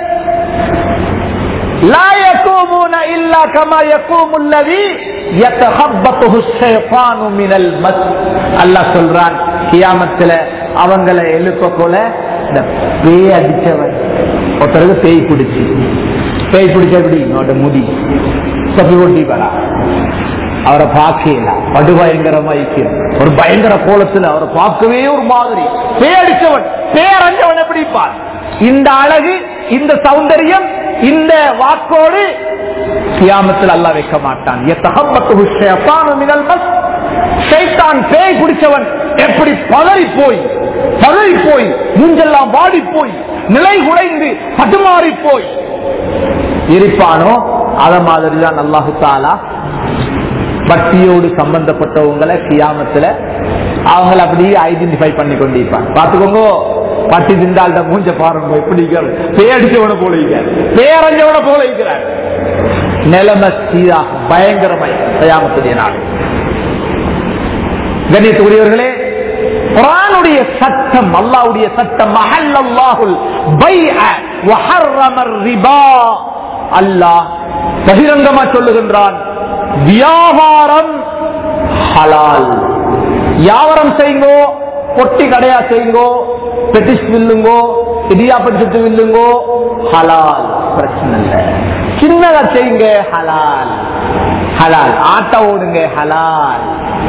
லா யகூமுன இல்லா கமா யகூமுல் லதீ யதஹப்பத்துஹு ஷைத்தானு மினல் மஸ். அல்லாஹ் சொல்றான், கியாமத்துல அவங்களை எழுப்ப போல இந்த பேய் அடிச்சவன் ஒருத்தருக்கு பேய் பிடிச்சு, பேய் பிடிச்ச எப்படி முடி சப்பி ஒட்டி வரா, அவரை பார்க்கல படுபயங்கரமா ஒரு பயங்கர கோலத்தில் அவரை பார்க்கவே ஒரு மாதிரி பேடிச்சவன் பேரஞ்சவன் எப்படி பார். இந்த அழகு, இந்த சௌந்தரியம், இந்த வாக்கோடு கியாமத்தில் அல்லாஹ் வைக்க மாட்டான். பேய் குடிச்சவன் எப்படி பதறி போய் பதறி போய் மூஞ்செல்லாம் வாடி போய் நிலை குலைந்து பட்டுமாறி போய் இருப்பானோ அத மாதிரிதான் அல்லாஹு தஆலா வட்டியோடு சம்பந்தப்பட்டவங்களை கியாமத்துல அவங்களை அப்படியே ஐடென்டிஃபை பண்ணி கொண்டிருப்பாங்க. பாத்துக்கோங்க, பட்டி திண்டாள்ட மூஞ்ச பாருங்க எப்படி பேடிச்சவன போல பேரஞ்சவன போல இருக்கிறார். நிலைமை சீரா பயங்கரமாய் கியாமத்துடைய நாள். கண்ணியத்துக்குரியவர்களே, குர்ஆனுடைய சட்டம், அல்லாஹ்வுடைய சட்டம், மஹல்லல்லாஹுல் பைஅ வ ஹர்ரமர் ரிபா. அல்லாஹ் பகிரங்கமா சொல்லுகின்றான், வியாபாரம் ஹலால். வியாபாரம் செய்யுங்கோ, பொட்டி கடையா செய்யுங்கோ, பெட்டிஸ் வில்லுங்கோ, இடியாப்பட்டு வில்லுங்கோ, ஹலால், பிரச்சனை இல்லை. சின்னதா செய்யுங்க, ஹலால் ஹலால். ஆட்ட ஓடுங்க, ஹலால்.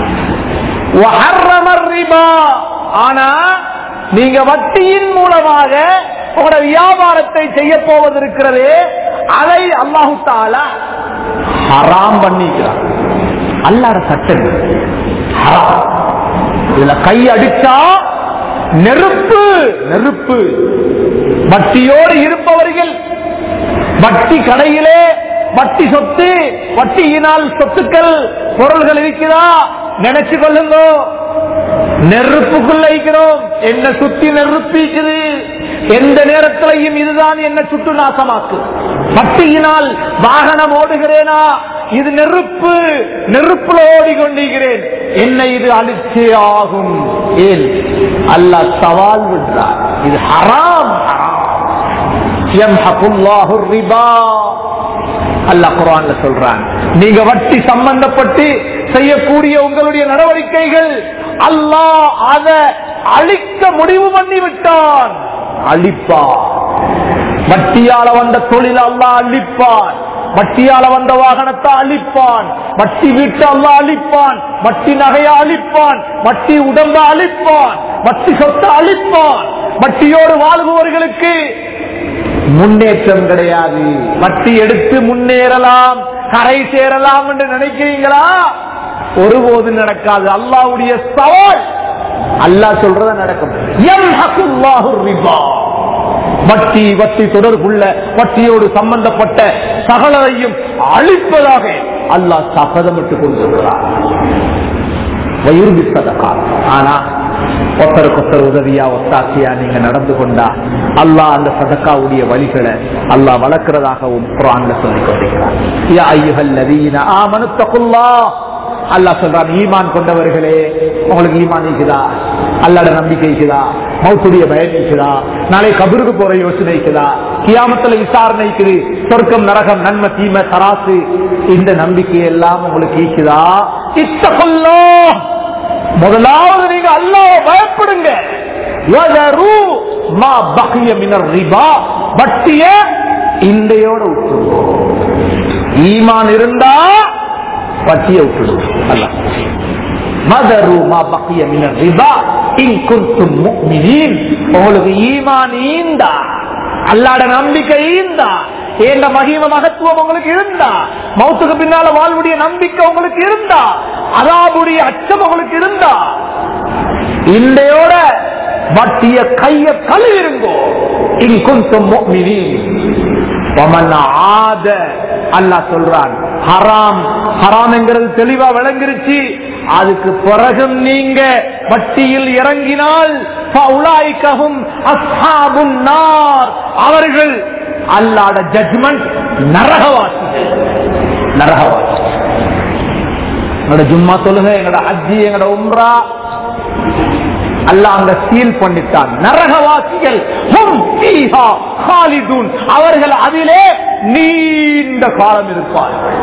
ரிபா, ஆனா நீங்க வட்டியின் மூலமாக உங்களோட வியாபாரத்தை செய்ய போவது இருக்கிறது, அதை அல்லாஹு தஆலா ஹராம் பண்ணிக்கிறார். அல்லாஹ்வுடைய சட்டம் ஹராம். இதுல கை அடிச்சா நெருப்பு நெருப்பு. வட்டியோடு இருப்பவர்கள், வட்டி கடையிலே வட்டி சொத்து, வட்டியினால் சொத்துக்கள் பொருள்கள் இருக்கிறதா நினைச்சு கொள்ளுங்க, நெருப்புக்குள்ள இருக்கிறோம். என்ன சுத்தி நெருப்பிக்குது, எந்த நேரத்திலையும் இதுதான் என்ன சுட்டு நாசமாக்கு. வட்டியினால் வாகனம் ஓடுகிறேனா, இது நெருப்பு, நெருப்புல ஓடிக்கொண்டிருக்கிறேன், என்ன இது அழிச்சே ஆகும். ஏன் அல்லாஹ் சவால் விடுறார், இது ஹராம் ஹராம். யம்ஹகுல்லாஹு ரிபா. அல்லாஹ் குர்ஆன்ல சொல்றான், நீங்க வட்டி சம்பந்தப்பட்டு செய்யக்கூடிய உங்களுடைய நடவடிக்கைகள் அல்லாஹ் அதை அழிக்க முடிவு பண்ணி விட்டான். அழிப்பான். வட்டியால வந்த தொழில் அல்லாஹ் அழிப்பான். வட்டியால வந்த வாகனத்தை அழிப்பான். வட்டி வீட்டை அல்லாஹ் அழிப்பான். வட்டி நகையை அழிப்பான். வட்டி உடம்ப அழிப்பான். வட்டி சொத்தை அழிப்பான். வட்டியோடு வாழ்பவர்களுக்கு முன்னேற்றம் கிடையாது. வட்டி எடுத்து முன்னேறலாம், கரை சேரலாம் என்று நினைக்கிறீங்களா? ஒருபோது நடக்காது. அல்லாஹ்வுடைய சவால். அல்லாஹ் சொல்றத நடக்கும். யம்ஹகுல்லாஹு ரிபா, வட்டி வட்டி தொடர்புள்ள வட்டியோடு சம்பந்தப்பட்ட சகலரையும் அழிப்பதாக அல்லாஹ் சபதமிட்டுக் கொண்டிருக்கிறார். ஆனா ஒருத்தருக்கொத்தர் உதவியா ஒத்தாசியா நீங்க நடந்து கொண்டா அல்லாஹ் அந்த சதக்காவுடைய வழிகளை அல்லாஹ் வளர்க்கிறதாகவும் குர்ஆன்ல சொல்லிக் கொண்டிருக்கிறார். யா அய்யுஹல்லதீன ஆமனு தகுல்லாஹ், அல்லாஹ் சொல்றான், ஈமான் கொண்டவர்களே, உங்களுக்கு ஈமான் இருக்குதா? அல்லாஹ்ட நம்பிக்கை இருக்குதா? மௌத்துடைய பயம் இருக்குதா? நாளை கபருக்கு போற யோசனை இருக்குதா? கியாமத்துல விசாரணை இருக்குது, சொர்க்கம் நரகம் நன்மை தீமை தராசு, இந்த நம்பிக்கை எல்லாம் உங்களுக்கு இருக்குதா? இத்தகுல்லாஹ், முதலாவது நீங்க அல்லாஹ்வை பயப்படுங்க. வதரு மா பகிய மினர் ரிபா, வட்டிய இந்தையோட விட்டுருங்க. ஈமான் இருந்தா வட்டியை விட்டுடுங்க. அல்லாஹ் மதரு மா பகிய மினர் ரிபா இன் குன்தும் முஃமினீன், உங்களுக்கு ஈமான் ஈந்தா, அல்லாஹ்ட நம்பிக்கை ஈந்தா, ஏண்ட மகிம மகத்துவம் உங்களுக்கு இருந்தா, மௌத்துக்கு பின்னால வாழ்வுடைய நம்பிக்கை உங்களுக்கு இருந்தா, அதாபுடைய அச்சம் உங்களுக்கு இருந்தா, இந்தையோட வட்டிய கைய கழுவிருங்கோ. இன் குன்தும் முஃமினீன். வமன் ஆத, அல்லாஹ் சொல்றான், ஹராம் ஹராம் என்கிறது தெளிவா விளங்கிருச்சு. அதுக்கு பிறகும் நீங்க வட்டியில் இறங்கினால் அவர்கள் அல்லாஹ்ட ஜட்ஜ்மெண்ட் நரகவாசிகள். நரகவாசி. எங்களோட ஜும்மா தொழுகை, எங்களோட ஹஜ்ஜி, எங்களோட உம்ரா அல்லாஹ் அங்க சீல் பண்ணிட்டான். நரகவாசிகள் அவர்கள் அதிலே நீண்ட காலம் இருப்பார்கள்.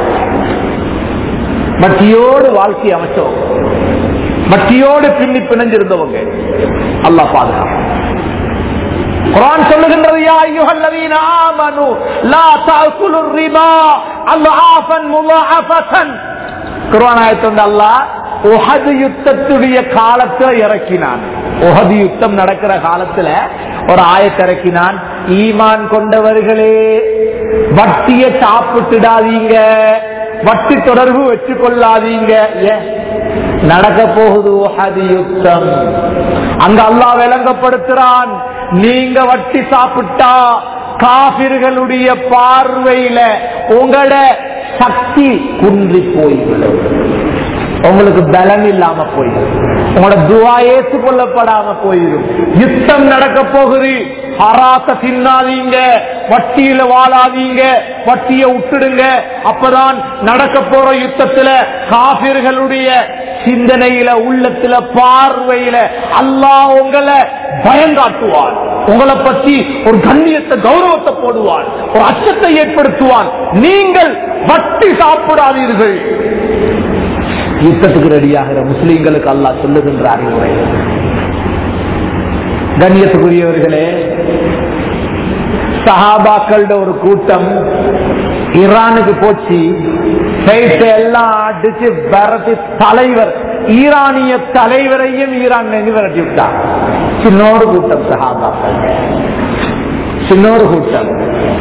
வட்டியோடு வாழ்க்கை அமைச்சவங்க, வட்டியோடு பின்னி பிணைஞ்சிருந்தவங்க அல்லாஹ் பாதுகாப்பு. குர்ஆன் சொல்லுகின்றது, யா அய்யுஹல்லதீன ஆமனு லா தஅகுலுர் ரிபா அல்ஆஃபன் முலாஅஃபதன். குர்ஆன் ஆயத்து அல்லாஹ் உஹது யுத்தத்துடைய காலத்துல இறக்கினான். உஹது யுத்தம் நடக்கிற காலத்துல ஒரு ஆயத்தை இறக்கினான். ஈமான் கொண்டவர்களே, வட்டியை சாப்பிட்டுடாதீங்க, வட்டி தொடர்பு வச்சு கொள்ளாதீங்க. நடக்க போகுது உஹது யுத்தம். அங்க அல்லாஹ் விளங்கப்படுத்துறான், நீங்க வட்டி சாப்பிட்டா காபிர்களுடைய பார்வையில உங்களோட சக்தி குன்றி போய்விடும், உங்களுக்கு பலன் இல்லாம போயிடும், உங்களோட துஆ ஏற்றுக்கொள்ளப்படாம போயிடும். யுத்தம் நடக்க போகுது, ஹராத்த தின்னாதீங்க, வட்டியில வாழாதீங்க, வட்டியை விட்டுடுங்க. அப்பதான் நடக்க போற யுத்தத்துல காபிர்களுடைய சிந்தனையில, உள்ளத்துல, பார்வையில அல்லாஹ் உங்களை பயங்காட்டுவான், உங்களை பற்றி ஒரு கண்ணியத்தை கௌரவத்தை போடுவான், ஒரு அச்சத்தை ஏற்படுத்துவான். நீங்கள் வட்டி சாப்பிடாதீர்கள். யுத்தத்துக்கு ரெடியாகிற முஸ்லிம்களுக்கு அல்லாஹ் சொல்லுகின்ற அறிவுரை. கண்ணியத்துக்குரியவர்களே, சஹாபாக்களோட ஒரு கூட்டம் ஈரானுக்கு போச்சு. எல்லாம் அடிச்சு விரட்டி தலைவர், ஈரானிய தலைவரையும் ஈரான் விரட்டி விட்டார். சின்னோரு கூட்டம் சஹாபாக்கள், சின்னோரு கூட்டம்.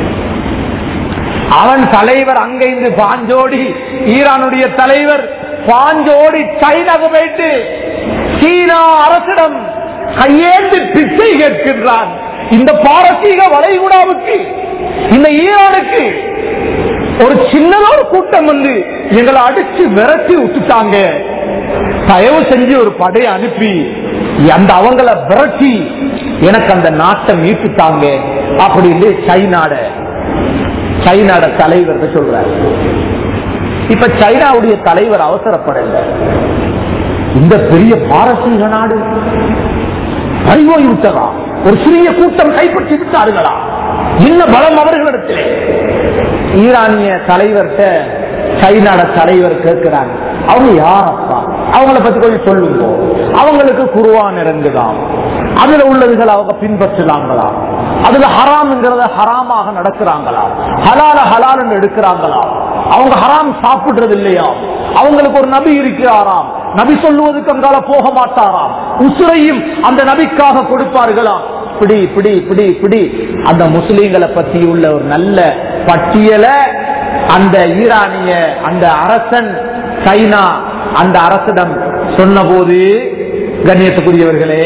அவன் தலைவர் அங்கிருந்து பாஞ்சோடி, ஈரானுடைய தலைவர் பாஞ்சோடி சைனாக்கு போயிட்டு சீனா அரசிடம் கையேந்து பிச்சை கேட்கின்றான். இந்த பாரசீக வளைகுடாவுக்கு, இந்த ஈரானுக்கு ஒரு சின்னதொரு கூட்டம் வந்து எங்களை அடிச்சு விரட்டி விட்டுட்டாங்க, தயவு செஞ்சு ஒரு படையை அனுப்பி அந்த அவங்களை விரட்டி எனக்கு அந்த நாட்டை மீட்டுட்டாங்க அப்படின்னு சைனாட சைனாட தலைவர் சொல்றாரு. இப்ப சைனாவுடைய தலைவர் அவசரப்படல, இந்த பெரிய பாரசீக நாடு பறிவோய் விட்டதா, ஒரு சிறிய கூட்டம் கைப்பற்றி விட்டார்களா, என்ன பலம் அவர்களிடத்திலே? ஈரானிய தலைவர்கிட்ட சைனாட தலைவர் கேட்கிறாங்க, அவங்க யாரப்பா, அவங்களை பத்தி கொஞ்சம் சொல்லுங்க, அவங்களுக்கு குர்ஆன் இறங்குதான், அதுல உள்ளதுகள் அவங்க பின்பற்றுறாங்களா, அதுல ஹராம்ங்கிறத ஹராமாக நடக்கிறாங்களா, ஹலால ஹலால் எடுக்கிறாங்களா, அவங்க ஹராம் சாப்பிடுறது இல்லையா, அவங்களுக்கு ஒரு நபி இருக்கிறாராம், நபி சொல்லுவதுக்கு அங்கால போக மாட்டாராம், உசுரையும் அந்த நபிக்காக கொடுப்பார்களாம். இப்படி இப்படி இப்படி இப்படி அந்த முஸ்லீம்களை பற்றி உள்ள ஒரு நல்ல பட்டியலை அந்த ஈரானிய அந்த அரசன் சைனா அந்த அரசிடம் சொன்ன போது, கண்ணியத்துக்குரியவர்களே,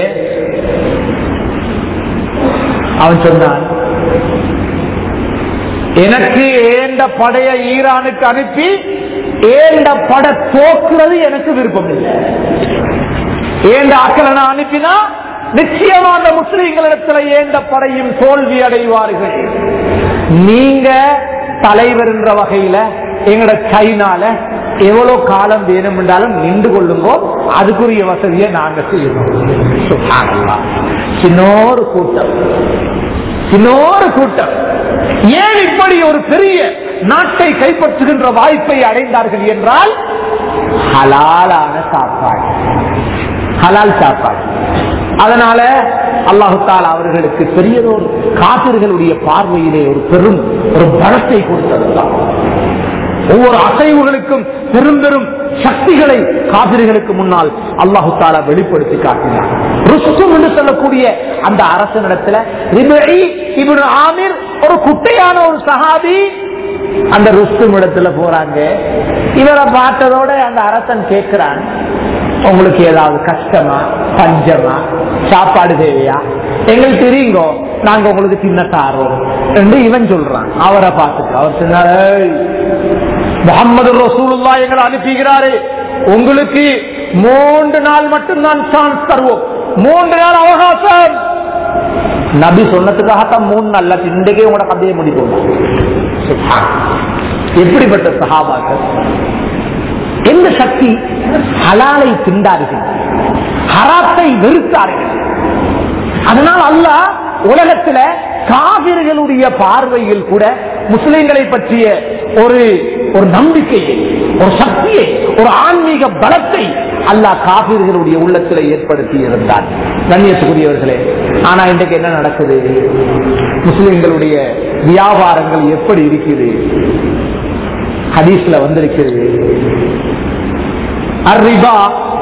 அவன் சொன்னான், எனக்கு ஏண்ட படைய ஈரானுக்கு அனுப்பி ஏண்ட பட தோக்குறது எனக்கு விருப்பம் இல்லை. ஏண்ட ஆக்களை நான் அனுப்பினா நிச்சயமா அந்த முஸ்லிம்களிடத்தில் ஏண்ட படையும் தோல்வி அடைவார்கள். நீங்க தலைவர் என்ற வகையில எங்கட சைனால எவ்வளவு காலம் வேணும் என்றாலும் நின்று கொள்ளுங்கோ, அதுக்குரிய வசதியை நாங்க செய்யணும். சின்னோரு கூட்டம் சின்னோரு கூட்டம் ஏன் இப்படி ஒரு பெரிய நாட்டை கைப்பற்றுகின்ற வாய்ப்பை அடைந்தார்கள் என்றால் ஹலாலான சாப்பாடு, ஹலால் சாப்பாடு. அதனால அல்லாஹு தஆலா அவர்களுக்கு பெரியதோர் காபிர்களுடைய பார்வையிலே ஒரு பெரும் ஒரு பலத்தை கொடுத்ததுதான். ஒவ்வொரு அசைவுகளுக்கும் பெரும் பெரும் சக்திகளை காபிர்களுக்கு முன்னால் அல்லாஹு தஆலா வெளிப்படுத்தி காட்டினார். ருஸ்தும் என்று சொல்லக்கூடிய அந்த அரசனிடத்துல ரிபஈ இப்னு ஆமிர் ஒரு குட்டையான ஒரு சஹாபி அந்த ருஸ்தும் இடத்துல போறாங்க. இவரை பார்த்ததோட அந்த அரசன் கேட்கிறான், உங்களுக்கு ஏதாவது கஷ்டமா, பஞ்சமா, சாப்பாடு தேவையா, எங்களுக்கு தெரியுங்கோ, நாங்க உங்களுக்கு சின்ன தாரோம் என்று இவன் சொல்றான். அவரை பார்த்துட்டு அவர் சொன்னார், முஹம்மது ரசூலுல்லாஹ் எங்களை அனுப்புகிறாரு, உங்களுக்கு மூன்று நாள் மட்டும்தான் சான்ஸ் தருவோம், மூன்று நாள் அவகாசம். நபி சொன்னதுக்காகத்தான் மூணு நாள், இன்றைக்கே உங்களோட கதையை முடிப்போம். எப்படிப்பட்ட சஹாபாக்கள், எந்த சக்தி ஹலாலை திண்டார்கள், ஹராத்தை வெறுத்தார்கள். அதனால் அல்லாஹ் உலகத்துல காபிர்களுடைய பார்வையில் கூட முஸ்லிம்களை பற்றிய ஒரு ஒரு நம்பிக்கையை, ஒரு சக்தியை, ஒரு ஆன்மீக பலத்தை அல்லாஹ் காபிர்களுடைய உள்ளத்தில் ஏற்படுத்தி இருந்தார். கண்ணியத்துக்குரியவர்களே, ஆனா இன்றைக்கு என்ன நடக்குது? முஸ்லிம்களுடைய வியாபாரங்கள் எப்படி இருக்குது? ஹதீஸ்ல வந்திருக்கிறது, அர்ரிபா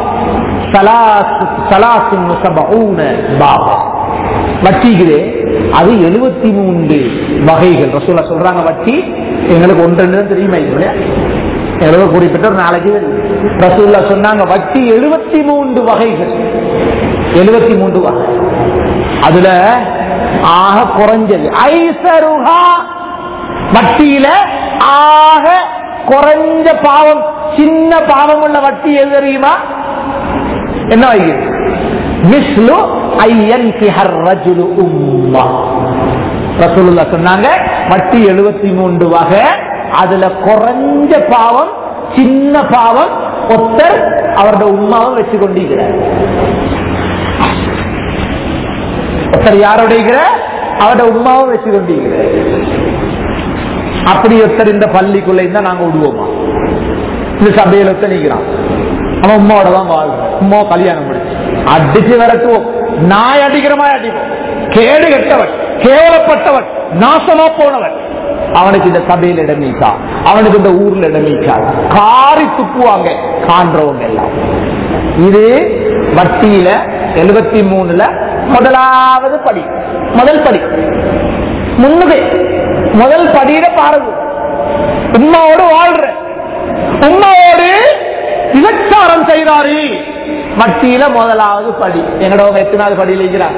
வட்டிகளே அது எழுபத்தி மூன்று வகைகள். ரசூலா சொல்றாங்க, வட்டி எங்களுக்கு ஒன்று தெரியுமா, எவ்வளவு குறிப்பிட்ட ஒரு நாளைக்கு ரசூலா சொன்னாங்க, வட்டி எழுபத்தி மூன்று வகைகள், எழுபத்தி மூன்று வகை. அதுல ஆக குறைஞ்சது ஐசருஹா, வட்டியில ஆக குறைஞ்ச பாவம், சின்ன பாவம் உள்ள வட்டி எது தெரியுமா? என்ன வைக்கிறது? மிஸ்லு ஐயன்கிஹர் ரஜுலு உம்மா. ரசூலுல்லாஹ் சொன்னாங்க, வட்டி எழுபத்தி மூன்று வகை, அதுல குறைஞ்ச பாவம், சின்ன பாவம் ஒருத்தர் அவரோட உம்மாவை வச்சு கொண்டிருக்கிறார். ஒருத்தர் யாரோட அவரோட உம்மாவை வச்சு கொண்டிருக்கிறார். அப்படி ஒருத்தர் இந்த பள்ளிக்குள்ள இருந்தா நாங்க விடுவோமா? இந்த சபையில ஒருத்தர் நிற்கிறான், அவன் உம்மாவோட தான் வாழ்றான், உம்மா கல்யாணம் முடிச்சு அடிச்சு விரட்டுவோம், நாய் அடிக்கிற மாதிரி அடிப்போம். கேடு கெட்டவன், கேவலப்பட்டவன், நாசமா போனவன், அவனுக்கு இந்த சபையில் இடம் நீக்கா, அவனுக்கு இந்த ஊர்ல இடம் நீக்கா, காரி துப்புவாங்க காண்றவங்க எல்லாம். இது வட்டியில எழுபத்தி மூணுல முதலாவது படி, முதல் படி முன்னுகை, முதல் படியில பாருங்க. உம்மாவோடு வாழ்ற, உம்மாவோடு விபச்சாரம் செய்றாரு, வட்டியில முதலாவது படி. எங்கடவங்க எத்தனாவது படியில் இருக்கிறார்?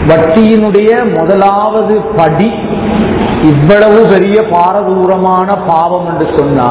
வட்டியினுடைய முதலாவது படி இவ்வளவு பெரிய பாரதூரமான பாவம் என்று சொன்னா,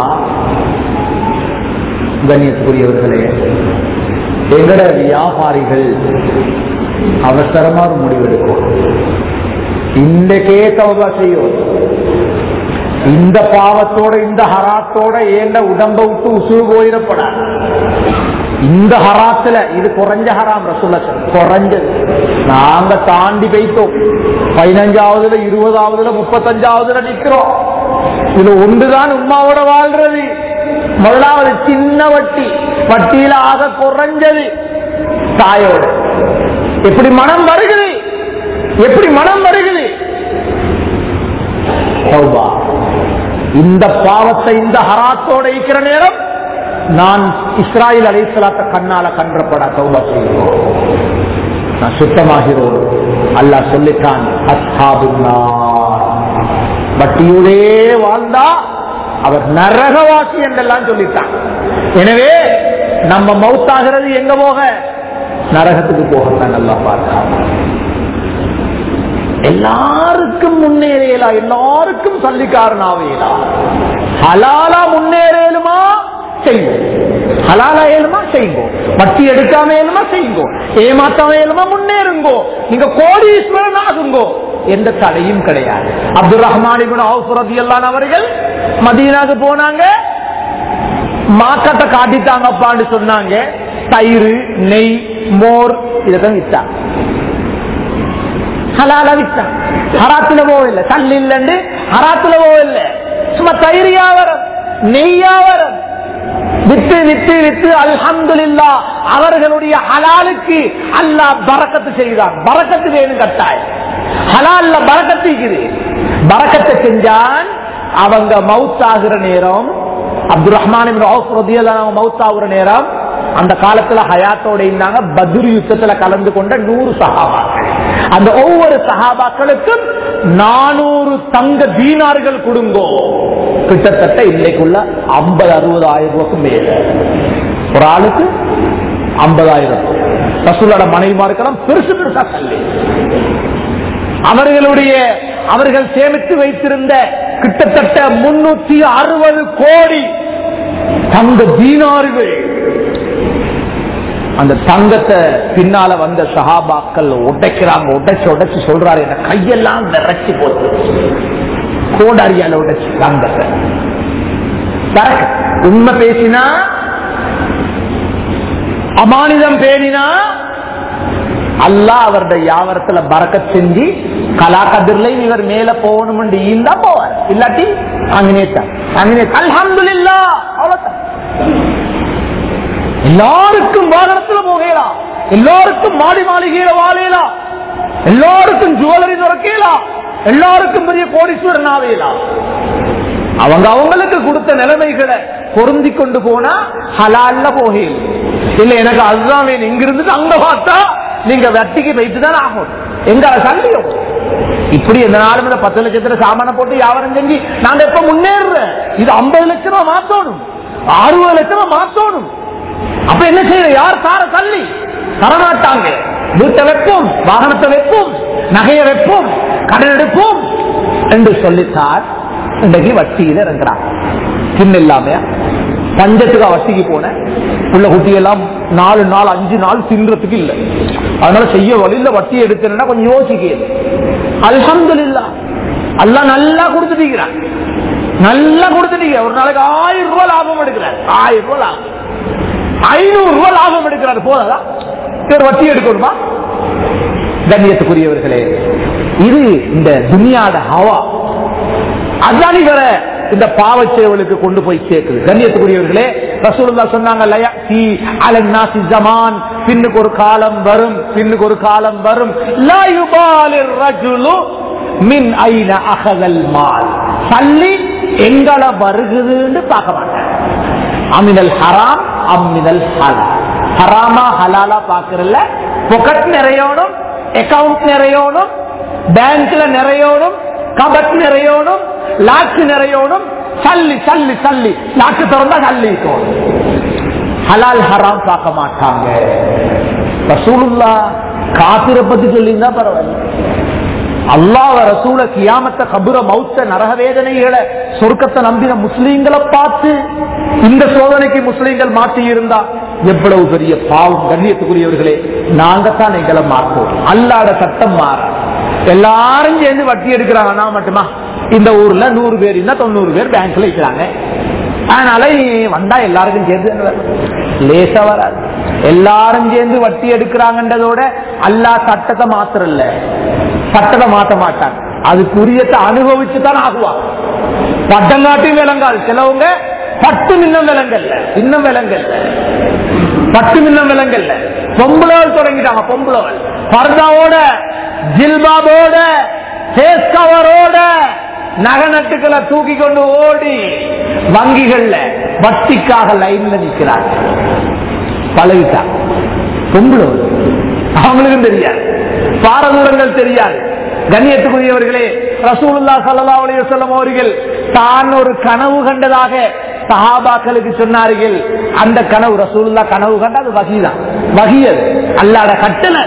கண்ணியத்துக்குரியவர்களே, எங்கட வியாபாரிகள் அவசரமா ஒரு முடிவெடுக்கும். இன்றைக்கே தௌபா செய்யும். இந்த பாவத்தோட இந்த ஹராத்தோட ஏண்ட உடம்ப விட்டு உசுறு போயிடப்படாது. இந்த ஹராத்துல இது குறைஞ்ச ஹராம் ரசூலுல்லாஹ் குறைஞ்சது. நாங்க தாண்டி போயிட்டோம். பதினஞ்சாவதுல இருபதாவதுல முப்பத்தஞ்சாவதுல நிக்கிறோம். இது ஒன்றுதான் உம்மாவோட வாழ்றது. முதலாவது சின்ன வட்டி, வட்டியில ஆக குறைஞ்சது தாயோட. எப்படி மனம் வருகிறது, எப்படி மனம் வருகிறது. இந்த பாவத்தை இந்த ஹராத்தோட இருக்கிற நேரம் நான் இஸ்ராயில் அலைஹிஸ்ஸலாத்த கண்ணால கன்றப்பட தௌபா செய்கிறோம், நான் சுத்தமாகிறோம். அல்லாஹ் சொல்லிட்டான், அஸ்ஹாபுன்னார், வட்டியுடே வாழ்ந்தா அவர் நரகவாசி என்றெல்லாம் சொல்லிட்டான். எனவே நம்ம மௌத்தாகிறது எங்க போக? நரகத்துக்கு போகத்தான். நல்லா பார்க்கலாம். எல்லாருக்கும் முன்னேறலாம், எல்லாருக்கும் சல்லிக்காரனாவேலா. ஹலாலா முன்னேறலுமா செய்வோம், ஹலாலா ஏழுமா செய்வோம், வட்டி எடுக்காம ஏழுமா செய்வோம், ஏமாத்தாம ஏழுமா முன்னேறுங்கோ, நீங்க கோடீஸ்வரன் ஆகுங்கோ, எந்த தடையும் கிடையாது. அப்துல் ரஹ்மான் இப்னு அவ்ஃப் ரலியல்லாஹு அன்ஹு அவர்கள் மதீனாக்கு போனாங்க, மார்க்கெட்டை காட்டிட்டாங்கப்பான்னு சொன்னாங்க. தயிர், நெய், மோர் இதெல்லாம் வித்தாங்க. ஹலாலா வித்தாங்க. ஹராத்துல போவில்லை, தள்ளி இல்லைன்னு ஹராத்துல போவில்லை, சும்மா தயிர் வியாபாரம், நெய் வியாபாரம் வித்து வித்து வித்து அல்ஹம்துலில்லாஹ் அவர்களுடைய ஹலாலுக்கு அல்லாஹ் பரக்கத்து செய்தான். பரக்கத்து வேணும் கட்டாயம். ஹலால்ல பரக்கத்து இருக்குது. பரக்கத்தை செஞ்சான். அவங்க மவுத்தாகிற நேரம், அப்துல் ரஹ்மான் இப்னு அவ்ஃப் ரலியல்லாஹு அன்ஹு மவுத்தாகிற நேரம், அந்த காலத்துல ஹயாத்தோட இருந்தாங்க. பத்ர் யுத்தத்துல கலந்து கொண்ட நூறு சஹாபாக்கள். அந்த ஒவ்வொரு சஹாபாக்களுக்கும் நானூறு தங்க தீனார்கள் கொடுங்கோ. கிட்டத்தட்ட இன்னைக்குள்ள ஐம்பது அறுபதாயிரம் ரூபாய்க்கு மேல ஒரு ஆளுக்கு ஐம்பதாயிரம். ரசூலோட மனைவிமாருக்கெல்லாம் பெருசு பெருசா சொல்லி அவர்களுடைய அவர்கள் சேமித்து வைத்திருந்த கிட்டத்தட்ட முன்னூத்தி அறுபது கோடி தங்க தீனார்கள். அந்த தங்கத்தை பின்னால வந்த சஹாபாக்கள் உடைக்கிறாங்க. உடைச்சு உடைச்சு சொல்றாரு, என்ன கையெல்லாம் விரைச்சி போட்டு கோடாரியால உடைச்சு தங்கத்தை. உண்மை பேசினா, அமானிதம் பேணினா அல்லாஹ் அவருடைய வியாபாரத்துல பரக்கத் செஞ்சு கலாகதிர்ல இவர் மேல போகணும் ஈந்தா போவார். இல்லாட்டி அங்கேதான் அங்கே அல்ஹம்துலில்லாஹ். அவ்வளவுதான். எல்லாருக்கும் வாகனத்துல போகலாம், எல்லாருக்கும் மாடி மாளிகையில வாழலாம், எல்லாருக்கும் ஜுவல்லரி துறக்கலாம், எல்லாருக்கும் பெரிய கோடீஸ்வரன் ஆகலாம். அவங்க அவங்களுக்கு கொடுத்த நிலைமைகளை பொருந்தி கொண்டு போனா ஹலால்ல போகல. இல்ல எனக்கு அதுதான் வேணும், இங்க இருந்து அங்க பார்த்தா நீங்க வட்டிக்கு வைத்து தான் ஆகும். எங்க சல்லியும் இப்படி எந்த நாளும் இந்த பத்து லட்சத்துல சாமான போட்டு வியாபாரம் செஞ்சு நாங்க எப்ப முன்னேறுறேன். இது ஐம்பது லட்சம் ரூபாய் மாத்தணும், அறுபது லட்சம் ரூபாய் மாத்தணும். அப்ப என்ன செய்ய? யார் தார தள்ளி தரமாட்டாங்க. வீட்டை வைப்போம், வாகனத்தை வைப்போம், நகையை வைப்போம், கடன் எடுப்போம் என்று சொல்லித்தார். இன்றைக்கு வட்டியில இறங்குறாங்க. சின்ன இல்லாம பஞ்சத்துக்கு வட்டிக்கு போன உள்ள குட்டியெல்லாம் நாலு நாள் அஞ்சு நாள் தின்றதுக்கு இல்லை. அதனால செய்ய வழியில வட்டி எடுக்கணும்னா கொஞ்சம் யோசிக்க. அல்ஹம்துலில்லாஹ் அல்லாஹ் நல்லா கொடுத்துட்டீங்கிறான், நல்லா கொடுத்துட்டீங்க. ஒரு நாளைக்கு ஆயிரம் ரூபாய் லாபம் எடுக்கிறார், ஆயிரம் ரூபாய் லாபம், ஐநூறு ரூபாய் லாபம் எடுக்கிறார். போதாதான் பேர் வட்டி எடுக்கணுமா? கண்ணியத்துக்குரியவர்களே, இது இந்த துனியாட ஹவா. அதுதான் இவர இந்த பாவச்செயலுக்கு கொண்டு போய் சேர்க்குது. கண்ணியத்துக்குரியவர்களே, ரசூலுல்லாஹ் சொன்னாங்க, பின்னுக்கு ஒரு காலம் வரும், பின்னுக்கு ஒரு காலம் வரும், லா யுபாலிர் ரஜுலு மின் ஐன அகதல் மால், சல்லி எங்கள வருகுதுன்னு பார்க்க மாட்டாங்க. அமினல் ஹராம் அமினல் ஹலால், ஹராமா ஹலாலா பாக்குறல. பொக்கெட் நிறையணும், அக்கவுண்ட் நிறையணும், பேங்க்ல நிறையணும், கபட் நிறையணும், லாக்கு நிறையணும், சல்லி சல்லி சல்லி லாக்கு திறந்தா சல்லி. ஹலால் ஹராம் பார்க்க மாட்டாங்க. ரசூலுல்லாஹ் காபிரை பத்தி சொல்லியிருந்தா பரவாயில்ல. அல்லாஹ் ரசூல கியாமத்தை கபுர மௌத்த நரக வேதனைகளை சொர்க்கத்தை நம்பின முஸ்லீம்களை பார்த்து இந்த சோதனைக்கு முஸ்லீம்கள் மாற்றி இருந்தா எவ்வளவு பெரிய பாவம். கண்ணியத்துக்குரியவர்களே, நாங்க தான் எங்களை மாற்றோம். அல்லாத சட்டம் மாற எல்லாரும் சேர்ந்து வட்டி எடுக்கிறாங்க. நான் மட்டுமா இந்த ஊர்ல நூறு பேர் இல்ல தொண்ணூறு பேர் பேங்க்ல வைக்கிறாங்க. அதனால வந்தா எல்லாருக்கும் சேர்ந்து லேசா வராது. எல்லாரும் சேர்ந்து வட்டி எடுக்கிறாங்கன்றதோட அல்லாஹ் சட்டத்தை மாத்திரல்ல, சட்டத்தை மாற்ற மாட்டாங்க. அதுக்குரியத்தை அனுபவிச்சுதான் ஆகுவாங்க. பட்டங்காட்டும் விலங்காது. சிலவங்க பட்டு மின்னம் விலங்கல்ல, இன்னும் விலங்கல்ல, பட்டு மின்னம் விலங்கல்ல. பொம்பளோல் தொடங்கிட்டாங்க. பொம்பளோல் பர்தாவோட ஜில்பாபோட ஃபேஸ் கவரோட நகநட்டுக்களை தூக்கி கொண்டு ஓடி வங்கிகள்ல வட்டிக்காக லைன்ல நிற்கிறாங்க. பழகிட்டாங்க. பொம்பளோல் அவங்களுக்கும் தெரியாது, பாரதூரங்கள் தெரியாது. கண்ணியத்துக்குரியவர்களே, ரசூலுல்லாஹி ஸல்லல்லாஹு அலைஹி வஸல்லம் அவர்கள் தான் ஒரு கனவு கண்டதாக சஹாபாக்களுக்கு சொன்னார்கள். அந்த கனவு ரசூலுல்லாஹ் கனவு கண்ட அது வஹீதான். வஹீ அது அல்லாஹ்வுடைய கட்டளை.